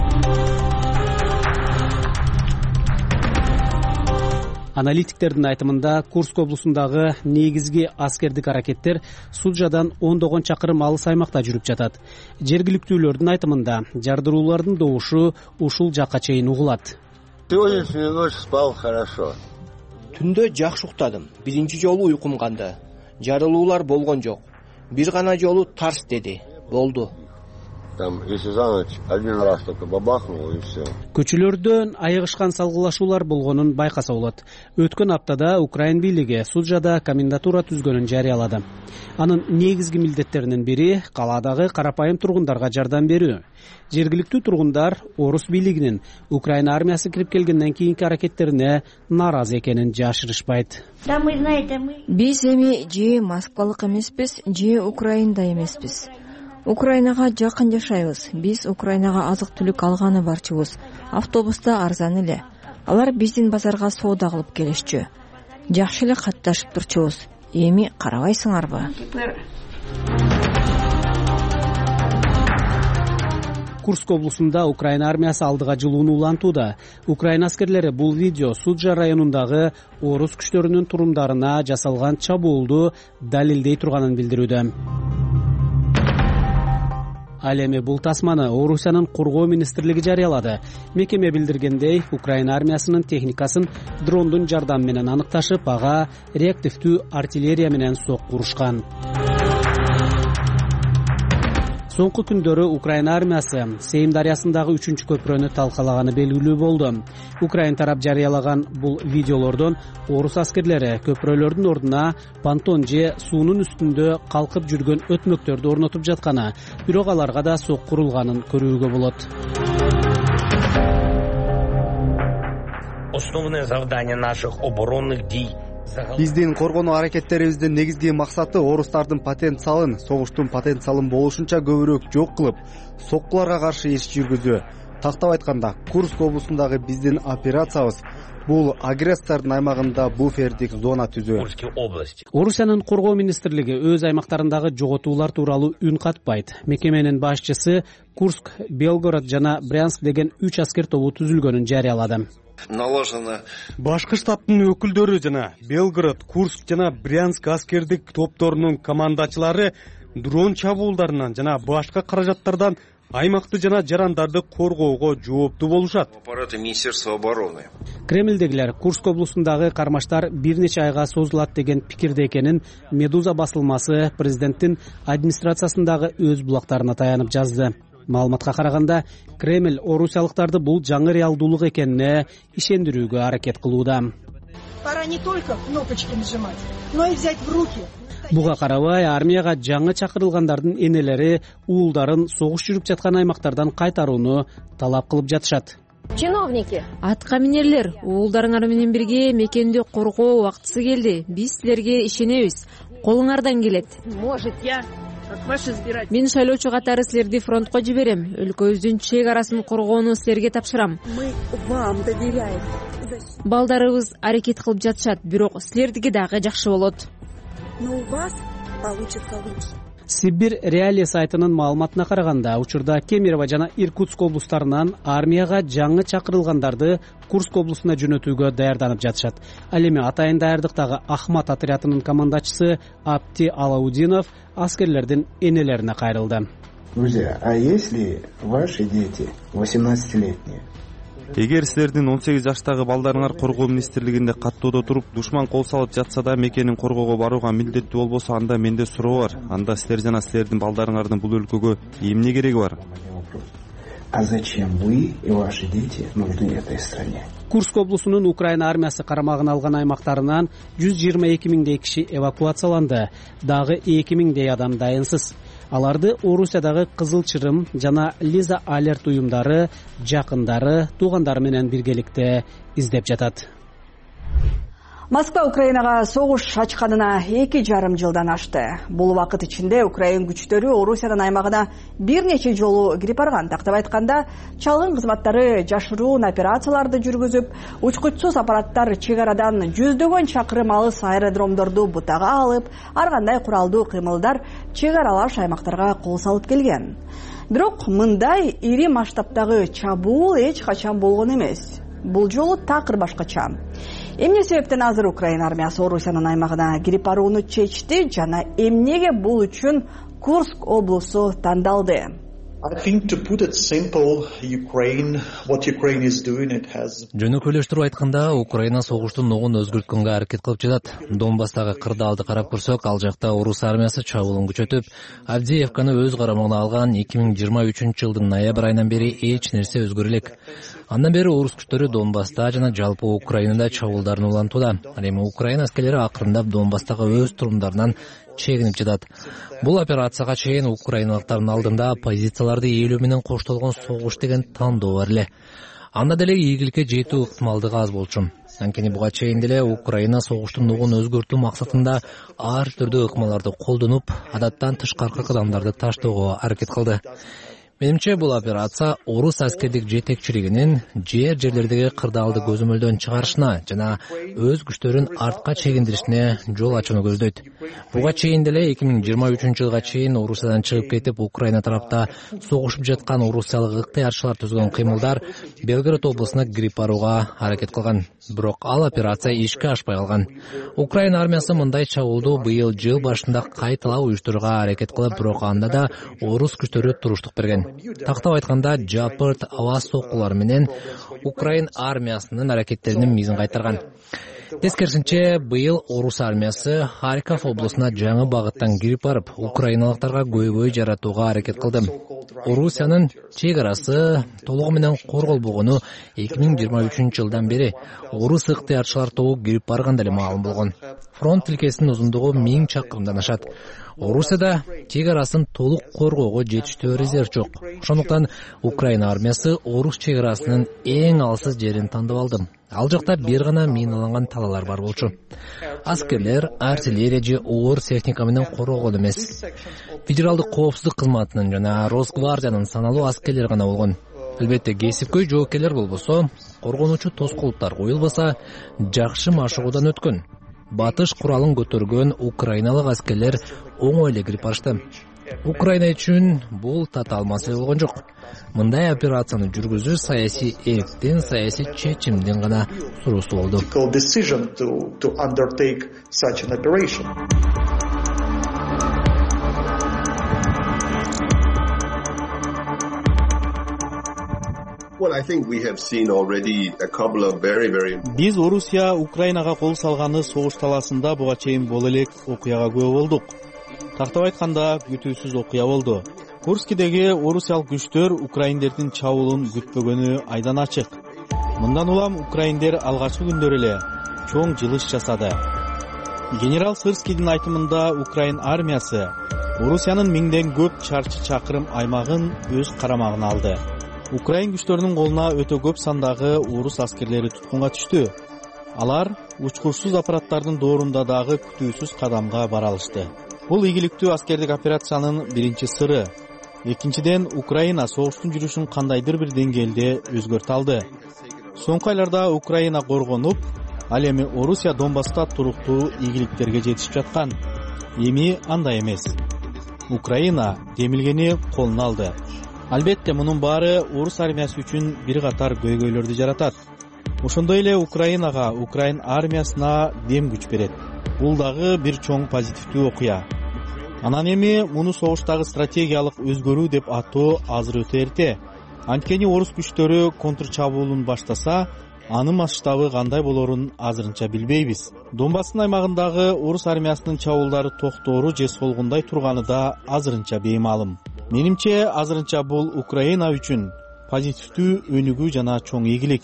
Аналитиктердин айтымында Курск облусундагы негизги аскердик аракеттер Суджадан 10 чакырым алыс аймакта жүрүп жатат. Жергиликтүүлөрдүн айтымында жардыруулардын добушу ушул жакка чейин угулат. Сегодняшнюю ночь спал хорошо. Түндө жакшы уктадым. Биринчи жолу уйкум канды. Жарылуулар болгон жок. Бир гана жолу тарс деди. Болду. Там, если за ночь один раз только бабахнуло и все. Көчөлөрдөн айыгышкан салгылашуулар болгонун байкаса болот. Өткөн аптада Украин бийлиги Суджада комендатура түзгөнүн жарыялады. Анын негизги милдеттеринин бири калаадагы карапайым тургундарга жардам берүү. Жергиликтүү тургундар орус бийлигинин Украина армиясы кирип келгенден кийинки аракеттерине нааразы экенин жашырышпайт. Биз эми же москвалык эмеспиз, же Украинда эмеспиз. Украинага жакын жашайбыз. Биз Украинага азык-түлүк алганы барчыбыз. Автобуста арзан эле. Алар биздин базарга соода кылып келишчү. Жакшы эле катташып турчубуз. Эми карабайсыңарбы? Курск облусунда Украина армиясы алдыга жылууну улантууда. Украина аскерлери бул видео Суджа районундагы орус күчтөрүнүн турумдарына жасалган чабуулду далилдей турганын билдирүүдө. Ал эми бул тасманы Орусиянын коргоо министрлиги жарыялады. Мекеме билдиргендей, Украина армиясынын техникасын дрондун жардамы менен аныкташып, ага реактивдүү артиллерия менен сокку урушкан. Соңку күндөрү Украина армиясы Сейм дарыясындагы 3-көпүрөнү талкалаганы белгилүү болду. Украин тарап жарыялаган бул видеолордон орус аскерлери көпүрөлөрдүн ордуна понтон же суунун үстүндө калкып жүргөн өтмөктөрдү орнотуп жатканы, бирок аларга да сок курулганын көрүүгө болот. Основное завдание наших оборонных дей. Биздин коргонуу аракеттерибиздин негизги максаты орустардын потенциалын, согуштун потенциалын болушунча көбүрөөк жок кылып, соккуларга каршы иш жүргүзүү. Тактап айтканда, Курск облусундагы биздин операциябыз бул агрессордун аймагында буфердик зона түзүү. Орусиянын коргоо министрлиги өз аймактарындагы жоготуулар тууралуу үн катпайт. Мекеменин башчысы Курск, Белгород жана Брянск деген 3 аскер тобу түзүлгөнүн жарыялады. Башкы штабтын өкүлдөрү жана Белгород, Курск жана Брянск аскердик топторунун командачылары дрон чабуулдарынан жана башка каражаттардан аймакты жана жарандарды коргоого жооптуу болушат. Кремлдегилер Курск облусундагы кармаштар бир нече айга созулат деген пикирде экенин Медуза басылмасы президенттин администрациясындагы өз булактарына таянып жазды. Маалыматка караганда, Кремль орусиялыктарды бул жаңы реалдуулук экенине ишендирүүгө аракет кылууда. Пора не только кнопочки нажимать, но и взять в руки. Буга карабай, армияга жаңы чакырылгандардын энелери уулдарын согуш жүрүп жаткан аймактардан кайтарууну талап кылып жатышат. Чиновники, атка минерлер, уулдарыңар менен бирге мекенди коргоо убактысы келди. Биз силерге ишенебиз. Колуңардан келет. Мен шайлоочу катары силерди фронтко жиберем. Өлкөбүздүн чек арасын коргоону силерге тапшырам. Мы вам доверяем. Балдарыбыз аракет кылып жатышат, бирок силердики дагы жакшы болот. Но у вас получится лучше. Сибирь Реалия сайтынын маалыматына караганда, учурда Кемерово жана Иркутск облустарынан армияга жаңы чакырылгандарды Курск облусуна жөнөтүүгө даярданып жатышат. Ал эми атайын даярдыктагы Ахмат отрядынын командачысы Апти Алаудинов аскерлердин энелерине кайрылды. Друзья, а если ваши дети 18-летние? Эгер силердин 18 жаштагы балдарыңар коргоо министрлигинде каттоодо туруп, душман кол салып жатса да мекенин коргоого барууга милдеттүү болбосо, анда менде суроо бар. Анда силер жана силердин балдарыңардын бул өлкөгө эмне кереги бар? А зачем вы и ваши дети нужны этой стране? Курск облусунун Украина армиясы карамагына алган аймактарынан 122 миңдей киши эвакуацияланды. Дагы 2 миңдей адам дайынсыз. Аларды Орусиядагы Кызыл Чырым жана Лиза Алерт уюмдары, жакындары, туугандары менен биргеликте издеп жатат. Москва Украинага согуш ачканына 2,5 жылдан ашты. Бул убакыт ичинде Украин күчтөрү Орусиянын аймагына бир нече жолу кирип барган. Тактап айтканда, чалгын кызматтары жашыруун операцияларды жүргүзүп, учкучсуз аппараттар чек арадан жүздөгөн чакырым алыс аэродромдорду бутага алып, ар кандай куралдуу кыймылдар чек аралаш аймактарга кол салып келген. Бирок мындай ири масштабтагы чабуул эч качан болгон эмес. Бул жолу такыр башкача. Эмне себептен азыр Украина армиясы Орусиянын аймагына кирип барууну чечти жана эмнеге бул үчүн Курск облусу тандалды? Жөнөкөйлөштүрүп айтканда, Украина согуштун ногун өзгөрткөнгө аракет кылып жатат. Донбасстагы кырдаалды карап көрсөк, ал жакта орус армиясы чабуулун күчөтүп, Авдеевканы өз карамагына алган 2023-жылдын ноябрь айынан бери эч нерсе өзгөрө элек. Андан бери орус күчтөрү Донбасста жана жалпы Украинада чабуулдарын улантууда. Ал эми Украина аскерлери акырындап Донбасстагы өз турумдарынан чегинип жатат. Бул операцияга чейин украиналыктардын алдында позицияларды ээлөө менен коштолгон согуш деген тандоо бар эле. Анда деле ийгиликке жетүү ыктымалдыгы аз болчу. Анткени буга чейин деле Украина согуштун ногун өзгөртүү максатында ар түрдүү ыкмаларды колдонуп, адаттан тышкаркы кадамдарды таштоого аракет кылды. Менимче бул операция орус аскердик жетекчилигинин жерлердеги кырдаалды көзөмөлдөн чыгарышына жана өз күчтөрүн артка чегиндиришине жол ачууну көздөйт. Буга чейин деле 2023-жылга чейин Орусиядан чыгып кетип, Украина тарапта согушуп жаткан орусиялык ыктыярчылар түзгөн кыймылдар Белгород облусуна кирип барууга аракет кылган. Бирок ал операция ишке ашпай калган. Украина армиясы мындай чабуулду быйыл жыл башында кайталап уюштурууга аракет кылып, бирок анда да орус күчтөрү туруштук берген. Тактап айтканда, жапырт аба соккулары менен Украин армиясынын аракеттеринин мизин кайтарган. Тескерисинче, быйыл орус армиясы Харьков облусуна жаңы багыттан кирип барып, украиналыктарга көйгөй жаратууга аракет кылды. Орусиянын чек арасы толугу менен корголбогону 2023-жылдан бери орус ыктыярчылар тобу кирип барганда эле маалым болгон. Фронт тилкесинин узундугу 1000 чакырымдан ашат. Орусияда чек арасын толук коргоого жетиштүү резерв жок. Ошондуктан Украина армиясы орус чек арасынын эң алсыз жерин тандап алды. Ал жакта бир гана миналанган талалар бар болчу. Аскерлер артиллерия же оор техника менен коргогон эмес. Федералдык коопсуздук кызматынын жана Росгвардиянын саналуу аскерлери гана болгон. Албетте, кесипкөй жоокерлер болбосо, коргонуучу тоскоолдуктар коюлбаса, жакшы машыгуудан өткөн. Батыш куралын көтөргөн украиналык аскерлер оңой эле кирип барышты. Украина үчүн бул татаал маселе болгон жок. Мындай операцияны жүргүзүү саясий эрктин, саясий чечимдин гана суроосу болду. Биз Орусия Украинага кол салганы согуш талаасында буга чейин боло элек окуяга күбө болдук. Тактап айтканда күтүүсүз окуя болду. Курскидеги орусиялык күчтөр украиндердин чабуулун күтпөгөнү айдан ачык. Мындан улам украиндер алгачкы күндөр эле чоң жылыш жасады. Генерал Сырскийдин айтымында Украин армиясы Орусиянын миңден көп чарчы чакырым аймагын өз карамагына алды. Украин күчтөрүнүн колуна өтө көп сандагы орус аскерлери туткунга түштү. Алар учкучсуз аппараттардын доорунда дагы күтүүсүз кадамга бара алышты. Бул ийгиликтүү аскердик операциянын биринчи сыры. Экинчиден, Украина согуштун жүрүшүн кандайдыр бир деңгээлде өзгөртө алды. Соңку айларда Украина коргонуп, ал эми Орусия Донбасста туруктуу ийгиликтерге жетишип жаткан. Эми андай эмес. Украина демилгени колуна алды. Албетте, мунун баары орус армиясы үчүн бир катар көйгөйлөрдү жаратат. Ошондой эле Украинага, Украин армиясына дем күч берет. Бул дагы бир чоң позитивдүү окуя. Анан эми муну согуштагы стратегиялык өзгөрүү деп атоо азыр өтө эрте. Анткени орус күчтөрү контрчабуулун баштаса, анын масштабы кандай болорун азырынча билбейбиз. Донбасстын аймагындагы орус армиясынын чабуулдары токтору же солгундай турганы да азырынча беймаалым. Менимче азырынча бул Украина үчүн позитивдүү өнүгүү жана чоң ийгилик.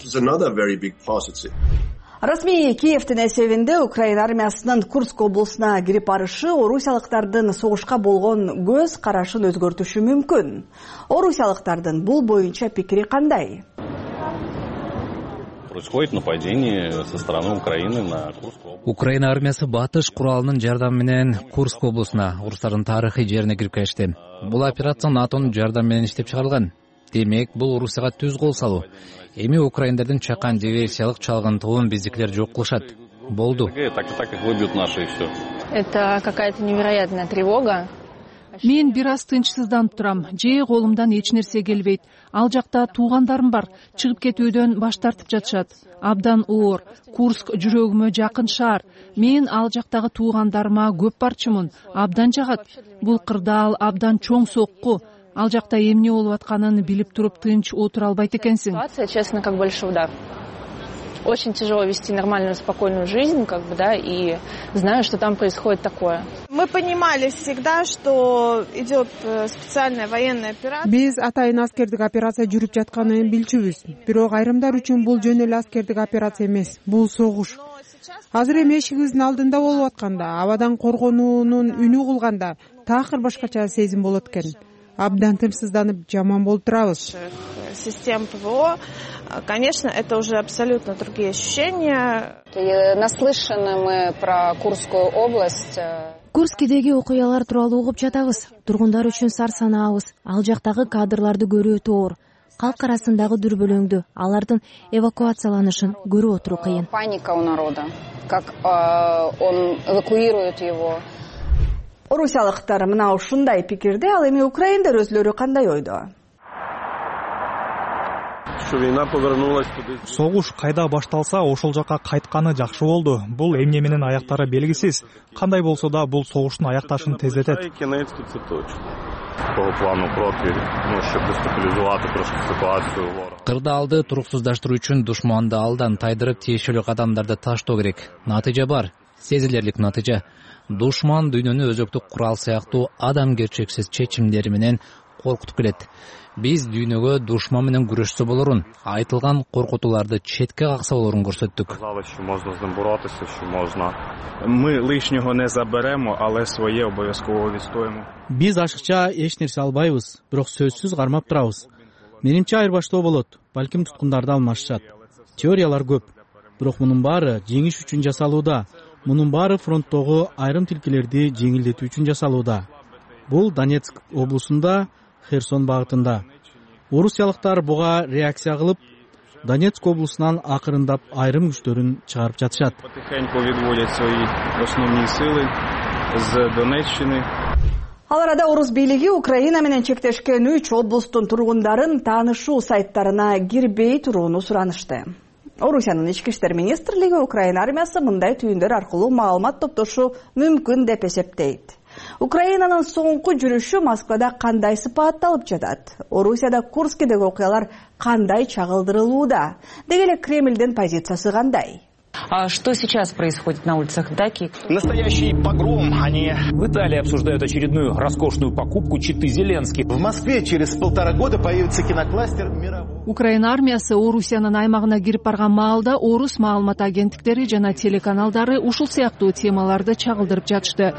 Расмий Киевдин эсебинде Украина армиясынын Курск облусуна кирип барышы орусиялыктардын согушка болгон көз карашын өзгөртүшү мүмкүн. Орусиялыктардын бул боюнча пикири кандай? Происходит нападение со стороны Украины на Курск область. Украина армиясы батыш куралынын жардамы менен Курск облусуна, орустардын тарыхый жерине кирип келишти. Бул операция НАТОнун жардамы менен иштеп чыгарылган. Демек, бул Орусияга түз кол салуу. Эми украиндердин чакан диверсиялык чалгынтыгын биздикилер жок кылышат. Болду. Так их выбьют наши и все. Это какая-то невероятная тревога. Мен бир аз тынчсызданып турам. Же колумдан эч нерсе келбейт. Ал жакта туугандарым бар. Чыгып кетүүдөн баш тартып жатышат. Абдан оор. Курск жүрөгүмө жакын шаар. Мен ал жактагы туугандарыма көп барчумун. Абдан жагат. Бул кырдаал абдан чоң сокку. Ал жакта эмне болуп атканын билип туруп тынч отура албайт экенсиң. Ситуация, честно, как большой удар. Очень тяжело вести нормальную, спокойную жизнь, да, и знаю, что там происходит такое. Мы понимали всегда, что идет специальная военная операция. Биз атайын аскердик операция жүрүп жатканын билчүбүз. Бирок айрымдар үчүн бул жөн эле аскердик операция эмес, бул согуш. Азыр эми эшигибиздин алдында болуп атканда, абадан коргонуунун үнү кулганда такыр башкача сезим болот экен. Абдан тынчсызданып жаман болуп турабыз. Систем ПВО, конечно, это уже абсолютно другие ощущения. Наслышаны мы про Курскую область. Курскидеги окуялар тууралуу угуп жатабыз. Тургундар үчүн сар санаабыз. Ал жактагы кадрларды көрүү өтө оор. Калк арасындагы дүрбөлөңдү, алардын эвакуацияланышын көрүп отуруу кыйын. Паника у народа. Как он эвакуирует его. Орусиялыктар мына ушундай пикирде, ал эми украиндер өзлөрү кандай ойдо? Согуш кайда башталса, ошол жака кайтканы жакшы болду. Бул эмне менен аяктары белгисиз. Кандай болсо да бул согуштун аякташын тездетет. Кырдаалды туруксуздаштыруу үчүн душманды алдан тайдырып тиешелүү кадамдарды таштоо керек. Натыйжа бар, сезилерлик натыйжа. Душман дүйнөнү өзөктүк курал сыяктуу адамгерчиликсиз чечимдери менен коркутуп келет. Биз дүйнөгө душман менен күрөшсө болорун, айтылган коркутууларды четке какса болорун көрсөттүк. Мы лишнего не заберемо, але своє обов'язково відстоїмо. Биз ашыкча эч нерсе албайбыз, бирок сөзсүз кармап турабыз. Менимче айырбаштоо болот, балким туткундарды алмашышат. Теориялар көп, бирок мунун баары жеңиш үчүн жасалууда. Мунун баары фронттогу айрым тилкелерди жеңилдетүү үчүн жасалууда. Бул Донецк облусунда, Херсон багытында. Орусиялыктар буга реакция кылып, Донецк облусунан акырындап айрым күчтөрүн чыгарып жатышат. Потихоньку відводять свої основні сили з Донеччини. Ал арада орус бийлиги Украина менен чектешкен 3 облустун тургундарын таанышуу сайттарына кирбей турууну суранышты. Орусиянын ички иштер министрлиги Украина армиясы мындай түйүндөр аркылуу маалымат топтошу мүмкүн деп эсептейт. Украинанын соңку жүрүшү Москвада кандай сыпатталып жатат? Орусияда Курскидеги окуялар кандай чагылдырылууда? Деги эле Кремлдин позициясы кандай? А что сейчас происходит на улицах Даки? Настоящий погром. Они в Италии обсуждают очередную роскошную покупку читы Зеленский. В Москве через 1,5 года появится кинокластер мирового. Украина армиясы Орусиянын аймагына кирип барган маалда орус маалымат агенттиктери жана телеканалдары ушул сыяктуу темаларды чагылдырып жатышты.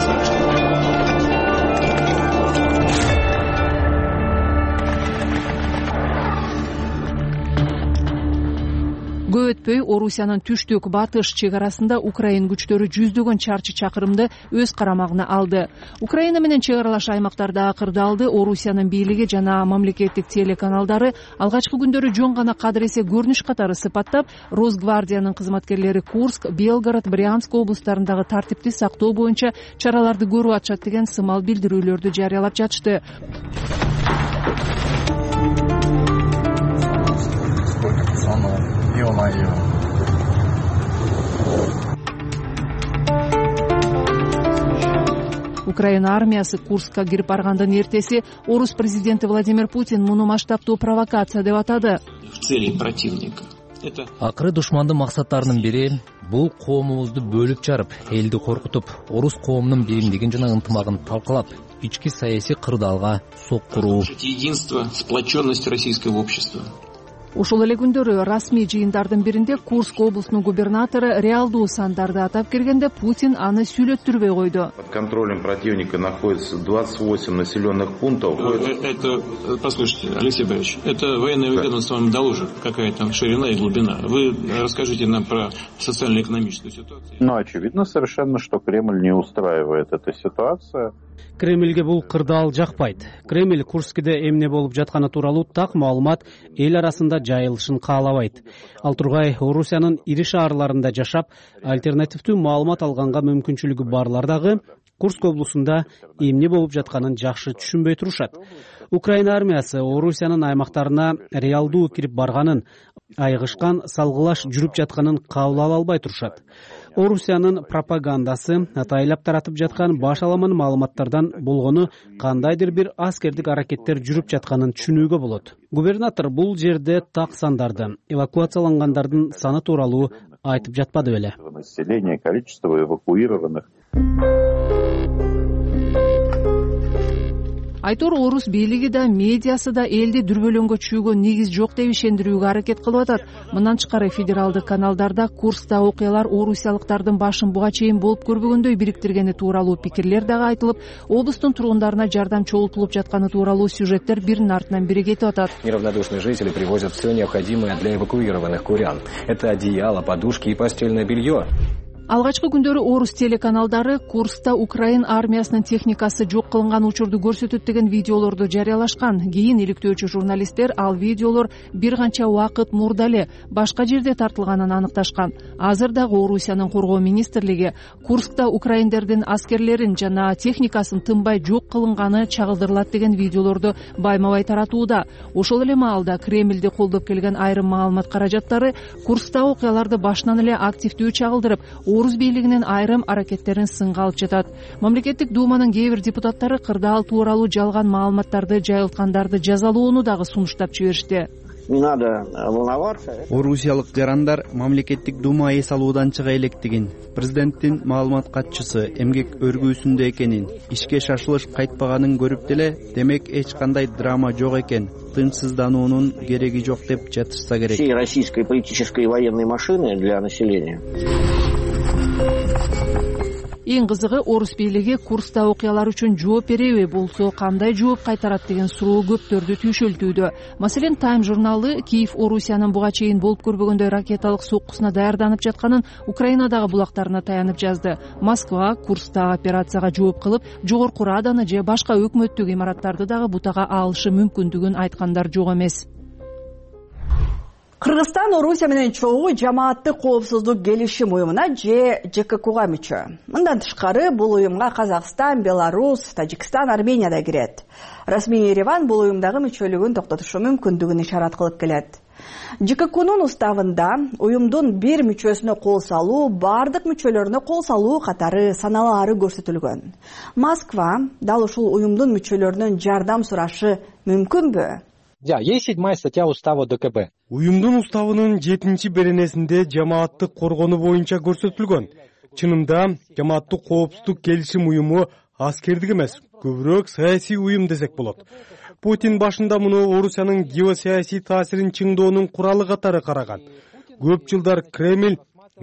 Көп өтпөй Орусиянын түштүк батыш чек арасында Украин күчтөрү жүздөгөн чарчы чакырымды өз карамагына алды. Украина менен чек аралаш аймактарда кырдаалды Орусиянын бийлиги жана мамлекеттик телеканалдары алгачкы күндөрү жөн гана кадыр эсе көрүнүш катары сыпаттап, Росгвардиянын кызматкерлери Курск, Белгород, Брянск облустарындагы тартипти сактоо боюнча чараларды көрүп атышат деген сымал билдирүүлөрдү жарыялап жатышты. Украина армиясы Курскка кирип баргандын эртеси орус президенти Владимир Путин муну масштабтуу провокация деп атады. Акыры душмандын максаттарынын бири бул коомубузду бөлүп жарып, элди коркутуп, орус коомунун биримдигин жана ынтымагын талкалап, ички саясий кырдаалга соккуруу. Единство, сплоченность российского общества. Ошол эле күндөрү расмий жыйындардын биринде Курск облусунун губернатору реалдуу сандарды атап киргенде Путин аны сүйлөттүрбөй койду. Под контролем противника находится 28 населенных пунктов. Это, послушайте, Алексей Борисович, это военное ведомство вам доложит, какая там ширина и глубина. Вы расскажите нам про социально-экономическую ситуацию. Но очевидно совершенно, что Кремль не устраивает эта ситуация. Кремльге бул кырдаал жакпайт. Кремль Курскиде эмне болуп жатканы тууралуу так маалымат эл арасында жайылышын каалабайт. Ал тургай Орусиянын ири шаарларында жашап, альтернативдүү маалымат алганга мүмкүнчүлүгү барлар дагы Курск облусунда эмне болуп жатканын жакшы түшүнбөй турушат. Украина армиясы Орусиянын аймактарына реалдуу кирип барганын, айгышкан салгылаш жүрүп жатканын кабыл ала албай турушат. Орусиянын пропагандасы атайлап таратып жаткан баш аламан маалыматтардан болгону кандайдыр бир аскердик аракеттер жүрүп жатканын түшүнүүгө болот. Губернатор бул жерде так сандарды, эвакуациялангандардын саны тууралуу айтып жатпады беле. Население, количество эвакуированных. Айтор орус бийлиги да, медиасы да элди дүрбөлөңгө чүйгөн негиз жок деп ишендирүүгө аракет кылып атат. Мындан тышкары федералдык каналдарда Курскта окуялар орусиялыктардын башын буга чейин болуп көрбөгөндөй бириктиргени тууралуу пикирлер дагы айтылып, облустун тургундарына жардам чогултулуп жатканы тууралуу сюжеттер биринин артынан бири кетип атат. Неравнодушные жители привозят все необходимое для эвакуированных курян. Это одеяло, подушки и постельное белье. Алгачкы күндөрү орус телеканалдары Курскта Украин армиясынын техникасы жок кылынган учурду көрсөтөт деген видеолорду жарыялашкан. Кийин иликтөөчү журналисттер ал видеолор бир канча убакыт мурда эле башка жерде тартылганын аныкташкан. Азыр дагы Орусиянын коргоо министрлиги Курскта украиндердин аскерлерин жана техникасын тынбай жок кылынганы чагылдырылат деген видеолорду баймабай таратууда. Ошол эле маалда Кремлди колдоп келген айрым маалымат каражаттары Курскта окуяларды башынан эле активдүү чагылдырып, орус бийлигинин айрым аракеттерин сынга алып жатат. Мамлекеттик думанын кээ бир депутаттары кырдаал тууралуу жалган маалыматтарды жайылткандарды жазалоону дагы сунуштап жиберишти. Не надо волноваться. Орусиялык жарандар мамлекеттик дума эс алуудан чыга электигин, президенттин маалымат катчысы эмгек өргүүсүндө экенин, ишке шашылыш кайтпаганын көрүп деле, демек эч кандай драма жок экен, тынчсыздануунун кереги жок деп жатышса керек. Всей российской политической и военной машины для населения. Эң кызыгы орус бийлиги Курскта окуялар үчүн жооп береби, болсо кандай жооп кайтарат деген суроо көптөрдү түйшөлтүүдө. Маселен, Time журналы Киев Орусиянын буга чейин болуп көрбөгөндөй ракеталык соккусуна даярданып жатканын Украинадагы булактарына таянып жазды. Москва Курскта операцияга жооп кылып, жогорку Раданы же башка өкмөттүк имараттарды дагы бутага алышы мүмкүндүгүн айткандар жок эмес. Кыргызстан Орусия менен чогуу жамааттык коопсуздук келишим уюмуна же ЖККга мүчө. Мындан тышкары бул уюмга Казакстан, Беларусь, Тажикстан, Армения да кирет. Расмий Ереван бул уюмдагы мүчөлүгүн токтотушу мүмкүндүгүн ишарат кылып келет. ЖККнун уставында уюмдун бир мүчөсүнө кол салуу, бардык мүчөлөрүнө кол салуу катары саналаары көрсөтүлгөн. Москва дал ушул уюмдун мүчөлөрүнөн жардам сурашы мүмкүнбү? Да, есть 7-я статья устава ДКБ. Уюмдун уставынын 7-беренесинде жамааттык коргонуу боюнча көрсөтүлгөн. Чынында жамааттык коопсуздук келишим уюму аскердик эмес, көбүрөөк саясий уюм десек болот. Путин башында муну Орусиянын геосаясий таасирин чыңдоонун куралы катары караган. Көп жылдар Кремль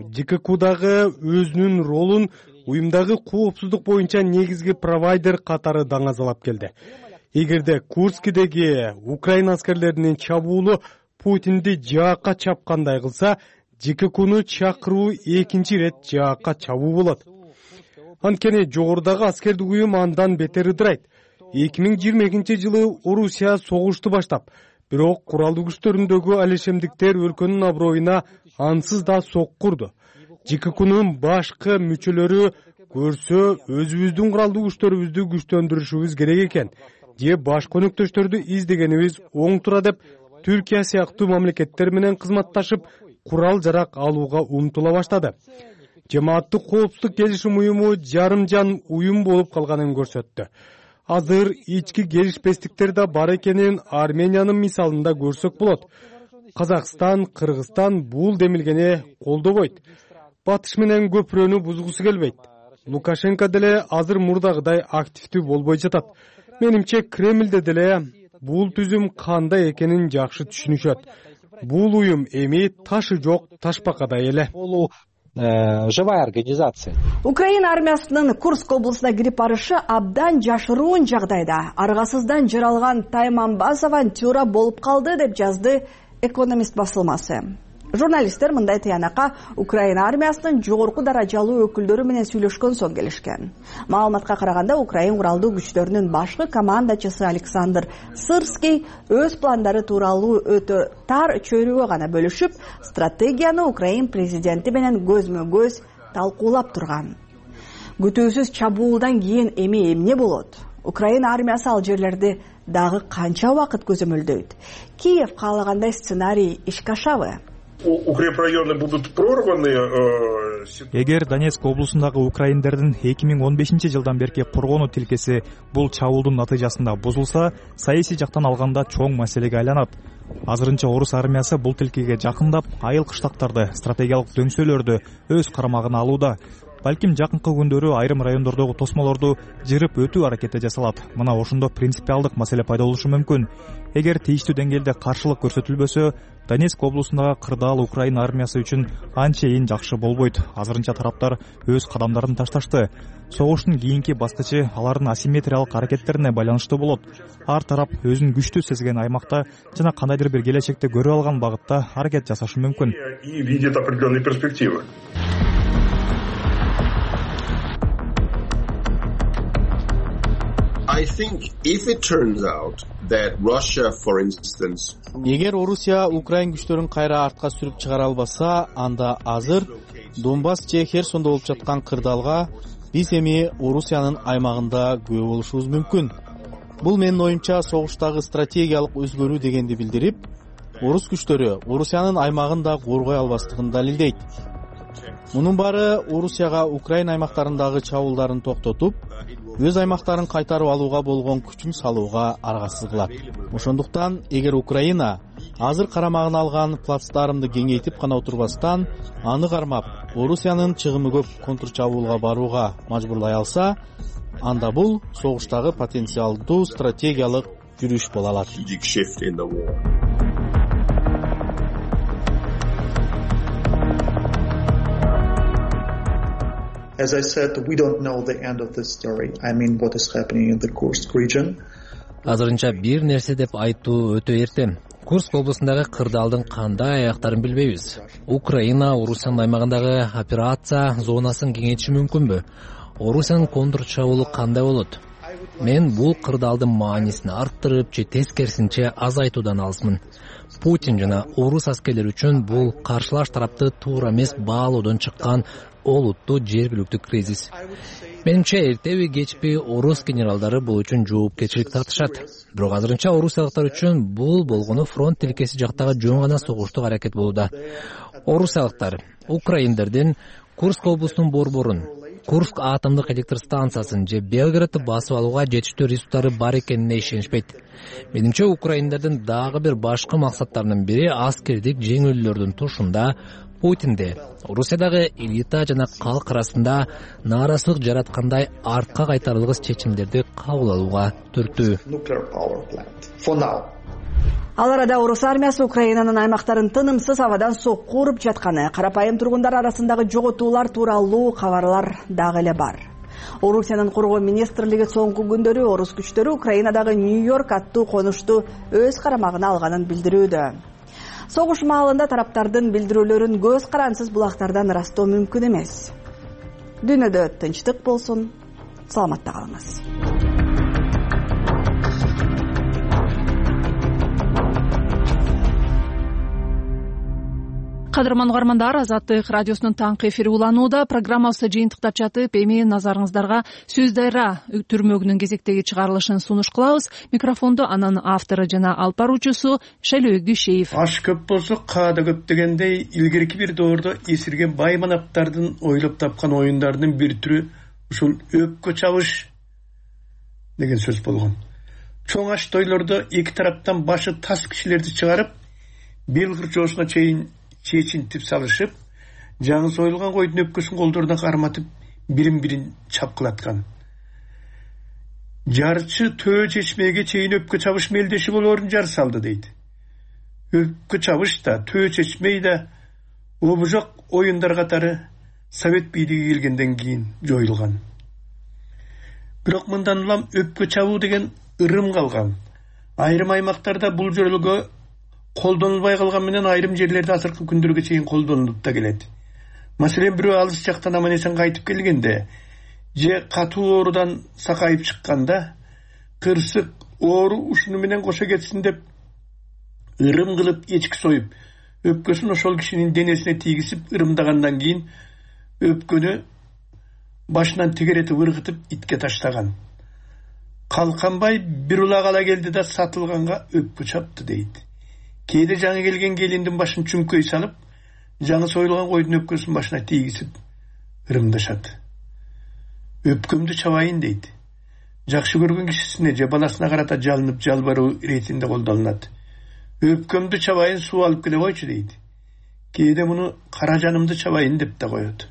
ЖККдагы өзүнүн ролун уюмдагы коопсуздук боюнча негизги провайдер катары даңазалап келди. Эгерде Курскидеги Украина аскерлеринин чабуулу Путинди жаакка чапкандай кылса, ЖККну чакыруу экинчи ирет жаакка чабуу болот. Анткени жогорудагы аскердик уюм андан бетер ыдырайт. 2022-жылы Орусия согушту баштап, бирок куралдуу күчтөрүндөгү алешемдиктер өлкөнүн аброюна ансыз да соккурду. ЖККнун башкы мүчөлөрү көрсө өзүбүздүн куралдуу күчтөрүбүздү күчтөндүрүшүбүз керек экен, же башка өнөктөштөрдү издегенибиз оң тура деп Түркия сыяктуу мамлекеттер менен кызматташып, курал жарак алууга умтула баштады. Жамааттык коопсуздук келишим уюму жарымжан уюм болуп калганын көрсөттү. Азыр ички келишпестиктер да бар экенин Армениянын мисалында көрсөк болот. Казакстан, Кыргызстан бул демилгени колдобойт. Батыш менен көпүрөнү бузгусу келбейт. Лукашенко деле азыр мурдагыдай активдүү болбой жатат. Менимче Кремльде деле бул түзүм кандай экенин жакшы түшүнүшөт. Бул уюм эми ташы жок ташбакадай эле. Живая организация. Украина армиясынын Курск облусуна кирип барышы абдан жашыруун жагдайда аргасыздан жаралган Тайманбаз авантюра болуп калды деп жазды Экономист басылмасы. Журналисттер мындай тыянакка Украина армиясынын жогорку даражалуу өкүлдөрү менен сүйлөшкөн соң келишкен. Маалыматка караганда Украина куралдуу күчтөрүнүн башкы командачысы Александр Сырский өз пландары тууралуу өтө тар чөйрөгө гана бөлүшүп, стратегияны Украина президенти менен көзмө-көз талкуулап турган. Күтүүсүз чабуулдан кийин эми эмне болот? Украина армиясы ал жерлерди дагы канча убакыт көзөмөлдөйт? Киев каалагандай сценарий ишке ашабы? Укрепрайоны будут прорваны. Эгер Донецк облусундагы украиндердин 2015-жылдан берки коргонуу тилкеси бул чабуулдун натыйжасында бузулса, саясий жактан алганда чоң маселеге айланат. Азырынча орус армиясы бул тилкеге жакындап, айыл кыштактарды, стратегиялык дөңсөлөрдү өз карамагына алууда. Балким жакынкы күндөрү айрым райондордогу тосмолорду жырып өтүү аракети жасалат. Мына ошондо принципиалдык маселе пайда болушу мүмкүн. Эгер тийиштүү деңгээлде каршылык көрсөтүлбөсө, Донецк облусундагы кырдаал Украина армиясы үчүн анчейин жакшы болбойт. Азырынча тараптар өз кадамдарын ташташты. Согуштун кийинки баскычы алардын асимметриялык аракеттерине байланыштуу болот. Ар тарап өзүн күчтүү сезген аймакта жана кандайдыр бир келечекте көрүп алган багытта аракет жасашы мүмкүн. И видит определенные перспективы. I think if it turns out that Russia, for instance, эгер Орусия Украин күчтөрүн кайра артка сүрүп чыгара албаса, анда азыр Донбасс же Херсондо болуп жаткан кырдаалга биз эми Орусиянын аймагында күбө болушубуз мүмкүн. Бул менин оюмча согуштагы стратегиялык өзгөрүү дегенди билдирип, орус күчтөрү Орусиянын аймагын да коргой албастыгын далилдейт. Мунун баары Орусияга Украина аймактарындагы чабуулдарын токтотуп, өз аймактарын кайтарып алууга болгон күчүн салууга аргасыз кылат. Ошондуктан, эгер Украина азыр карамагына алган плацдармды кеңейтип гана отурбастан, аны кармап, Орусиянын чыгымы көп контрчабуулга барууга мажбурлай алса, анда бул согуштагы потенциалдуу стратегиялык жүрүш боло алат. As I said, we don't know the end of this story. I mean, what is happening in the Kursk region. Азырынча бир нерсе деп айтуу өтө эрте. Курск облусундагы кырдаалдын кандай аяктарын билбейбиз. Украина Орусиянын аймагындагы операция зонасын кеңейтиши мүмкүнбү? Орусиянын контрчабуулу кандай болот? Мен бул кырдаалдын маанисин арттырып же тескерисинче азайтуудан алысмын. Путин жана орус аскерлери үчүн бул каршылаш тарапты туура эмес баалоодон чыккан олуттуу жергиликтүү кризис. Менимче эртеби кечпи орус генералдары бул үчүн жоопкерчилик тартышат. Бирок азырынча орусиялыктар үчүн бул болгону фронт тилкеси жактагы жөн гана согуштук аракет болууда. Орусиялыктар украиндердин Курск облусунун борборун, Курск атомдук электр станциясын же Белградты басып алууга жетиштүү ресурстары бар экенине ишенишпейт. Менимче украиндердин дагы бир башкы максаттарынын бири аскердик жеңилүүлөрдүн тушунда Путинде Орусиядагы элита жана калк арасында нааразычылык жараткандай артка кайтарылгыс чечимдерди кабыл алууга түрттүү. Ал арада орус армиясы Украинанын аймактарын тынымсыз абадан сокку уруп жатканы, карапайым тургундар арасындагы жоготуулар тууралуу кабарлар дагы эле бар. Орусиянын коргоо министрлиги соңку күндөрү орус күчтөрү Украинадагы Нью-Йорк аттуу конушту өз карамагына алганын билдирүүдө. Согуш маалында тараптардын билдирүүлөрүн көз карансыз булактардан ырастоо мүмкүн эмес. Дүйнөдө тынчтык болсун, саламатта калыңыз. Кадырман угармандар, Азаттык радиосунун таңкы эфири уланууда. Программабызды жыйынтыктап жатып, эми назарыңыздарга Сөз Дайра түрмөгүнүн кезектеги чыгарылышын сунуш кылабыз. Микрофондо анын автору жана алып баруучусу Шайлөөк Дүйшеев. Аш көп болсо каада көп дегендей, илгерки бир доордо эсирген байманаптардын ойлоп тапкан оюндарынын бир түрү ушул өпкө чабыш деген сөз болгон. Чоң аш тойлордо эки тараптан башы тас кишилерди чыгарып, бел кырчоосуна чейин чечинтип салышып, жаңы союлган койдун өпкөсүн колдоруна карматып, бирин-бирин чапкылаткан. Жарчы төө чечмеге чейин өпкө чабыш мелдеши болоорун жар салды дейт. Өпкө чабыш да, төө чечмей да обужок оюндар катары Совет бийлиги келгенден кийин жоюлган. Бирок мындан улам өпкө чабуу деген ырым калган. Айрым аймактарда бул жөрөлгө колдонулбай калган менен айрым жерлерде азыркы күндөргө чейин колдонулуп да келет. Маселен, бирөө алыс жактан аман-эсен кайтып келгенде же катуу оорудан сакайып чыкканда, кырсык оору ушуну менен кошо кетсин деп ырым кылып эчки союп, өпкөсүн ошол кишинин денесине тийгизип ырымдагандан кийин өпкөнү башынан тегеретип ыргытып итке таштаган. Калканбай бир улак ала келди да сатылганга өпкө чапты дейт. Кээде жаңы келген келиндин башын чүңкөй салып, жаңы союлган койдун өпкөсүн башына тийгизип ырымдашат. Өпкөмдү чабайын дейт. Жакшы көргөн кишисине же баласына карата жалынып жалбаруу иретинде колдонулат. Өпкөмдү чабайын, суу алып келе койчу дейт. Кээде муну кара жанымды чабайын деп да коет.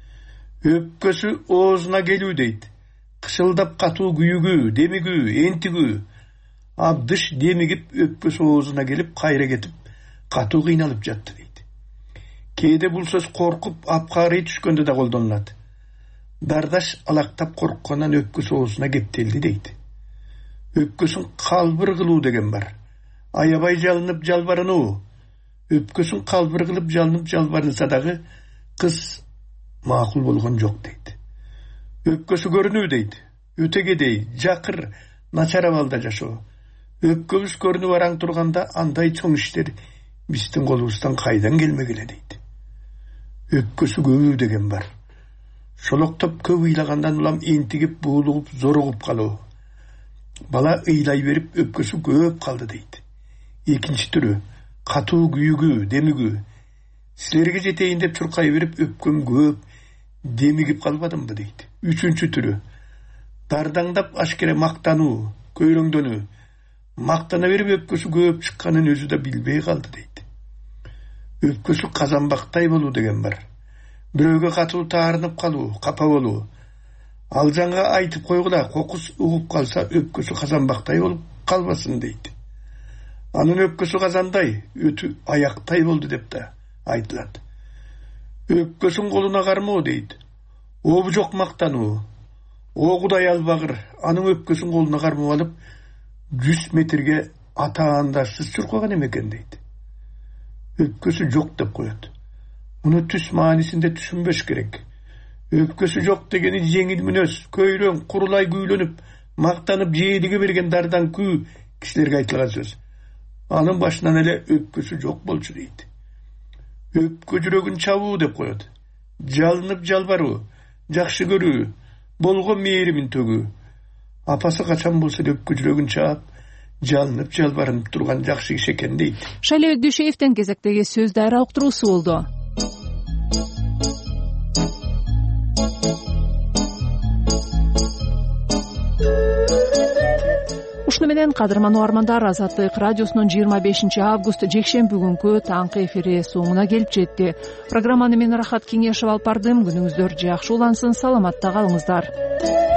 Өпкөсү оозуна келүү дейт. Кышылдап катуу күйүгүү, демигүү, энтигүү, абдыш демигип өпкөсү оозуна келип кайра кетип катуу кыйналып жатты дейт. Кээде бул сөз коркуп апкарый түшкөндө да колдонулат. Дардаш алактап корккондан өпкөсү оозуна кептелди дейт. Өпкөсүн калбыр кылуу деген бар. Аябай жалынып жалбарынуу. Өпкөсүн калбыр кылып жалынып жалбарынса дагы кыз макул болгон жок дейт. Өпкөсү көрүнүү дейт. Өтөгедей, жакыр, начар абалда жашоо. Өпкөбүз көрүнүп араң турганда андай чоң иштер биздин колубуздан кайдан келмегиле дейт. Өпкөсү көбүү деген бар. Шолоктоп көп ыйлагандан улам энтигип, буулугуп, зоругуп калуу. Бала ыйлай берип өпкөсү көп калды дейт. Экинчи түрү катуу күйүгүү, демигүү. Силерге жетейин деп чуркай берип өпкөм көп, демигип калбадымбы дейт. Үчүнчү түрү дардаңдап ашкере мактануу, көйрөңдөнүү. Мактана берип өпкөсү көп чыкканын өзү да билбей калды дейт. Өпкөсү казанбактай болуу деген бар. Бирөөгө катуу таарынып калуу, капа болуу. Ал жаңга айтып койгула, кокус угуп калса өпкөсү казанбактай болуп калбасын дейт. Анын өпкөсү казандай, өтү аяктай болду деп да айтылат. Өпкөсүн колуна кармоо дейт. Обу жок мактануу. О Кудай албагыр, анын өпкөсүн колуна кармап алып 100 метрге атаандашсыз чуркаган эмекен дейт. Өпкөсү жок деп коет. Муну түс маанисинде түшүнбөш керек. Өпкөсү жок дегени жеңил мүнөз, көйлөң, курулай күүлөнүп, мактанып жээлиге берген дардан күү кишилерге айтылган сөз. Anın başынан ele öpküsü jok bolçu deydi. Öpkü жүрөгүн чабуу деп коет. Жалынып жалбаруу, жакшы көрүү, болгон мээримин төгүү. Апасы качан болсо öpkü жүрөгүн чаап, жалынып жалбарынып турган жакшы киши экен дейт. Шайлебек Дүйшеевдин кезектеги сөз дайра уктуруусу болду. Ушуну менен кадырман угармандар, Азаттык радиосунун 25 август жекшемби күнкү таңкы эфири соңуна келип жетти. Программаны мен Рахат Кеңешев алып бардым. Күнүңүздөр жакшы улансын, саламатта калыңыздар.